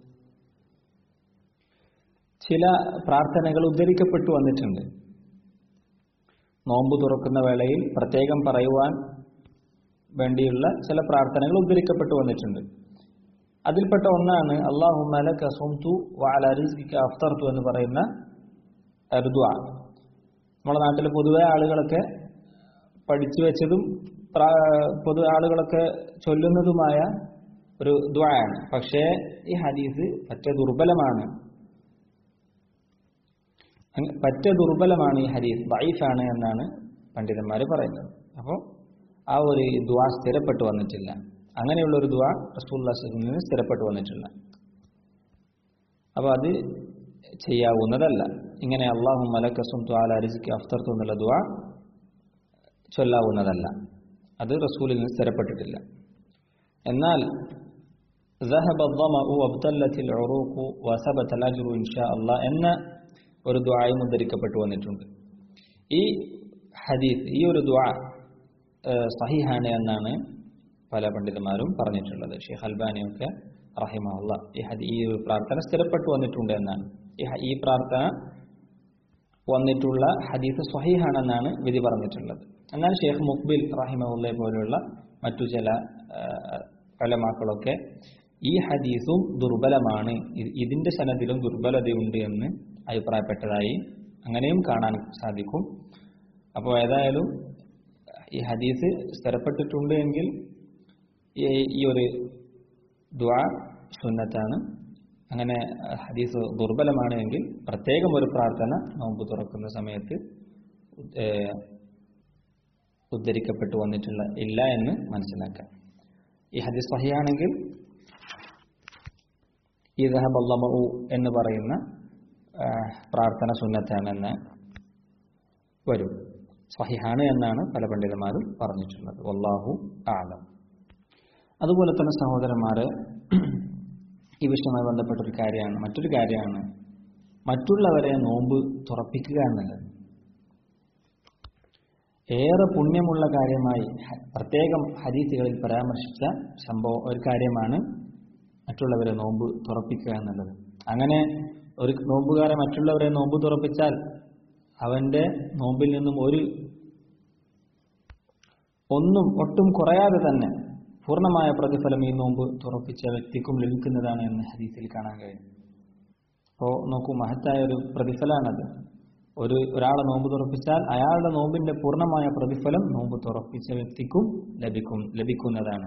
ചില പ്രാർത്ഥനകൾ ഉദ്ധരിക്കപ്പെട്ടു വന്നിട്ടുണ്ട്. നോമ്പ് തുറക്കുന്ന വേളയിൽ പ്രത്യേകം പറയുവാൻ വേണ്ടിയുള്ള ചില പ്രാർത്ഥനകൾ ഉദ്ധരിക്കപ്പെട്ടു വന്നിട്ടുണ്ട്. അതിൽപ്പെട്ട ഒന്നാണ് അല്ലാഹുമ്മ ലക സുംതു വഅലാ റിസ്ഖിക അഫ്തർതു എന്ന് പറയുന്ന ഒരു ദുആ. നമ്മുടെ നാട്ടിൽ പൊതുവെ ആളുകളൊക്കെ പഠിച്ചു വെച്ചതും പൊതു ആളുകളൊക്കെ ചൊല്ലുന്നതുമായ ഒരു ദുആയാണ്. പക്ഷേ ഈ ഹദീസ് പറ്റ ദുർബലമാണ് പറ്റ ദുർബലമാണ് ഈ ഹദീസ്, ദഈഫാണ് എന്നാണ് പണ്ഡിതന്മാർ പറയുന്നത്. അപ്പോൾ ആ ഒരു ദുആ സ്ഥിരപ്പെട്ടു വന്നിട്ടില്ല. അങ്ങനെയുള്ള ഒരു ദുആ റസൂലുള്ളാഹി സ്വല്ലല്ലാഹു അലൈഹി വസല്ലം സ്ഥിരപ്പെട്ടു വന്നിട്ടില്ല. അപ്പോൾ അത് ചെയ്യാവുന്നതല്ല. ഇങ്ങനെ അല്ലാഹുമ്മ ലക സുംതു അലാ റിസ്ഖി അഫ്തർതു എന്നുള്ള ദുആ ചൊല്ലാവുന്നതല്ല. അത് റസൂലിൽ നിന്ന് സ്ഥിരപ്പെട്ടിട്ടില്ല. എന്നാൽ ذهب الظمأ وابتلت العروق وثبت الأجر إن شاء الله എന്ന ഒരു ദുആയും ഉദ്ധരിക്കപ്പെട്ടു വന്നിട്ടുണ്ട്. ഈ ഹദീസ്, ഈ ഒരു ദുആ സഹീഹാണ് എന്നാണ് പല പണ്ഡിതന്മാരും പറഞ്ഞിട്ടുള്ളത്. ഷെയ്ഖ് അൽബാനിയൊക്കെ റഹിമഹുല്ലാഹ് ഈ ഹദീ ഈ പ്രാർത്ഥന സ്ഥിരപ്പെട്ടു വന്നിട്ടുണ്ട് എന്നാണ്. ഈ പ്രാർത്ഥന വന്നിട്ടുള്ള ഹദീസ് സ്വഹീഹാണെന്നാണ് വിധി പറഞ്ഞിട്ടുള്ളത്. എന്നാൽ ഷെയ്ഖ് മുഖ്ബിൽ റഹിമഹുല്ലാഹ് പോലെയുള്ള മറ്റു ചില ഉലമാക്കളൊക്കെ ഈ ഹദീസും ദുർബലമാണ്, ഇതിന്റെ സനദിലും ദുർബലതയുണ്ട് എന്ന് അഭിപ്രായപ്പെട്ടതായി അങ്ങനെയും കാണാൻ സാധിക്കും. അപ്പോൾ ഏതായാലും ഈ ഹദീസ് സ്ഥിരപ്പെട്ടിട്ടുണ്ട് എങ്കിൽ ഈ ഒരു ദുആ സുന്നത്താണ്. അങ്ങനെ ഹദീസ് ദുർബലമാണ് എങ്കിൽ പ്രത്യേകം ഒരു പ്രാർത്ഥന നോമ്പ് തുറക്കുന്ന സമയത്ത് ഉദ്ധരിക്കപ്പെട്ടു വന്നിട്ടുള്ള ഇല്ല എന്ന് മനസ്സിലാക്കാം. ഈ ഹദീസ് സ്വഹീഹാണെങ്കിൽ ഈ ദഹബ അല്ലമഉ എന്ന് പറയുന്ന പ്രാർത്ഥന സുന്നത്താണെന്ന് വരും. സ്വഹീഹാണ് എന്നാണ് പല പണ്ഡിതന്മാരും പറഞ്ഞിട്ടുള്ളത്. വല്ലാഹു അഅലം. അതുപോലെ തന്നെ സഹോദരന്മാരെ, ഈ വിഷയവുമായി ബന്ധപ്പെട്ടൊരു കാര്യമാണ് മറ്റൊരു കാര്യമാണ് മറ്റുള്ളവരെ നോമ്പ് തുറപ്പിക്കുക എന്നുള്ളത്. ഏറെ പുണ്യമുള്ള കാര്യമായി പ്രത്യേകം ഹദീസുകളിൽ പരാമർശിച്ച സംഭവം ഒരു കാര്യമാണ് മറ്റുള്ളവരെ നോമ്പ് തുറപ്പിക്കുക എന്നുള്ളത്. അങ്ങനെ ഒരു നോമ്പുകാരെ മറ്റുള്ളവരെ നോമ്പ് തുറപ്പിച്ചാൽ അവന്റെ നോമ്പിൽ നിന്നും ഒരു ഒന്നും ഒട്ടും കുറയാതെ തന്നെ പൂർണ്ണമായ പ്രതിഫലം ഈ നോമ്പ് തുറപ്പിച്ച വ്യക്തിക്കും ലഭിക്കുന്നതാണ് എന്ന് ഹദീസിൽ കാണാൻ കഴിയും. അപ്പോൾ നോക്കൂ, മഹത്തായ ഒരു പ്രതിഫലമാണത്. ഒരു ഒരാളെ നോമ്പ് തുറപ്പിച്ചാൽ അയാളുടെ നോമ്പിന്റെ പൂർണ്ണമായ പ്രതിഫലം നോമ്പ് തുറപ്പിച്ച വ്യക്തിക്കും ലഭിക്കും ലഭിക്കുന്നതാണ്.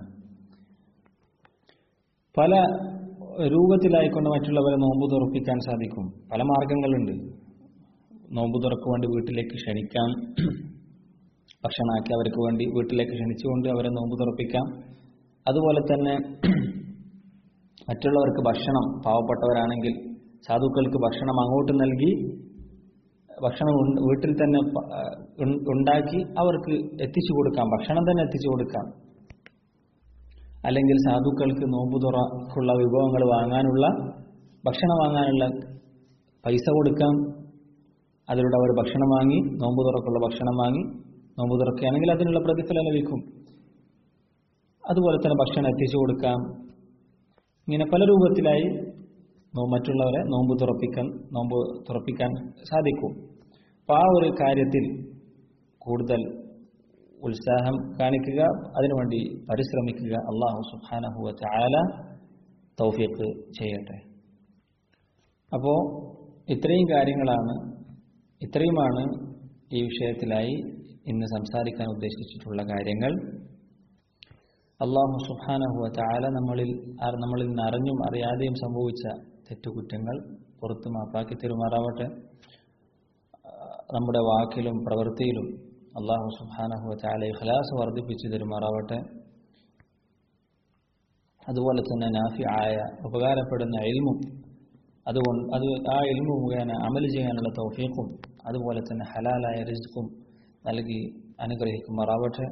പല രൂപത്തിലായിക്കൊണ്ട് മറ്റുള്ളവരെ നോമ്പ് തുറപ്പിക്കാൻ സാധിക്കും. പല മാർഗങ്ങളുണ്ട്. നോമ്പ് തുറക്ക് വേണ്ടി വീട്ടിലേക്ക് ക്ഷണിക്കാം, ഭക്ഷണമാക്കി അവർക്ക് വേണ്ടി വീട്ടിലേക്ക് ക്ഷണിച്ചുകൊണ്ട് അവരെ നോമ്പ് തുറപ്പിക്കാം. അതുപോലെ തന്നെ മറ്റുള്ളവർക്ക് ഭക്ഷണം, പാവപ്പെട്ടവരാണെങ്കിൽ സാധുക്കൾക്ക് ഭക്ഷണം അങ്ങോട്ട് നൽകി ഭക്ഷണം വീട്ടിൽ തന്നെ ഉണ്ടാക്കി അവർക്ക് എത്തിച്ചു കൊടുക്കാം, ഭക്ഷണം തന്നെ എത്തിച്ചു കൊടുക്കാം. അല്ലെങ്കിൽ സാധുക്കൾക്ക് നോമ്പ് തുറക്കുള്ള വിഭവങ്ങൾ വാങ്ങാനുള്ള, ഭക്ഷണം വാങ്ങാനുള്ള പൈസ കൊടുക്കാം. അതിലൂടെ അവർ ഭക്ഷണം വാങ്ങി, നോമ്പ് തുറക്കുള്ള ഭക്ഷണം വാങ്ങി നോമ്പ് തുറക്കുകയാണെങ്കിൽ അതിനുള്ള പ്രതിഫലം ലഭിക്കും. അതുപോലെ തന്നെ ഭക്ഷണം എത്തിച്ചു കൊടുക്കാം. ഇങ്ങനെ പല രൂപത്തിലായി മറ്റുള്ളവരെ നോമ്പ് തുറപ്പിക്കാൻ നോമ്പ് തുറപ്പിക്കാൻ സാധിക്കും. അപ്പോൾ ആ ഒരു കാര്യത്തിൽ കൂടുതൽ ഉത്സാഹം കാണിക്കുക, അതിനുവേണ്ടി പരിശ്രമിക്കുക. അല്ലാഹു സുബ്ഹാനഹു വ തആല തൗഫീഖ് ചെയ്യട്ടെ. അപ്പോൾ ഇത്രയും കാര്യങ്ങളാണ് ഇത്രയുമാണ് ഈ വിഷയത്തിലായി ഇന്ന് സംസാരിക്കാൻ ഉദ്ദേശിച്ചിട്ടുള്ള കാര്യങ്ങൾ. അല്ലാഹു സുബ്ഹാനഹു വ തആല നമ്മളിൽ നമ്മളിൽ നിന്ന് അറിഞ്ഞും അറിയാതെയും സംഭവിച്ച തെറ്റുകുറ്റങ്ങൾ പുറത്തു മാപ്പാക്കി തരുമാറാവട്ടെ. നമ്മുടെ വാക്കിലും പ്രവൃത്തിയിലും അല്ലാഹു സുബ്ഹാനഹു വ തആല ഇഖ്ലാസ് വർദ്ധിപ്പിച്ചു തരുമാറാവട്ടെ. അതുപോലെ തന്നെ നാഫിആയ ഉപകാരപ്പെടുന്ന ഇൽമും അതുകൊണ്ട് അത് ആ ഇൽമു മുഖേന അമൽ ചെയ്യാനുള്ള തൗഫീഖും അതുപോലെ തന്നെ ഹലാലായ റിസ്ഖും നൽകി അനുഗ്രഹിക്കുമാറാവട്ടെ.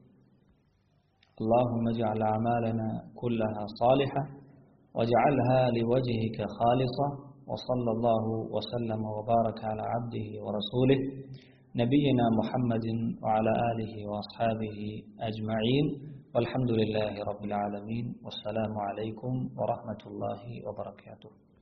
اللهم اجعل أعمالنا كلها صالحة واجعلها لوجهك خالصة. وصلى الله وسلم وبارك على عبده ورسوله نبينا محمد وعلى آله وأصحابه أجمعين والحمد لله رب العالمين والسلام عليكم ورحمة الله وبركاته.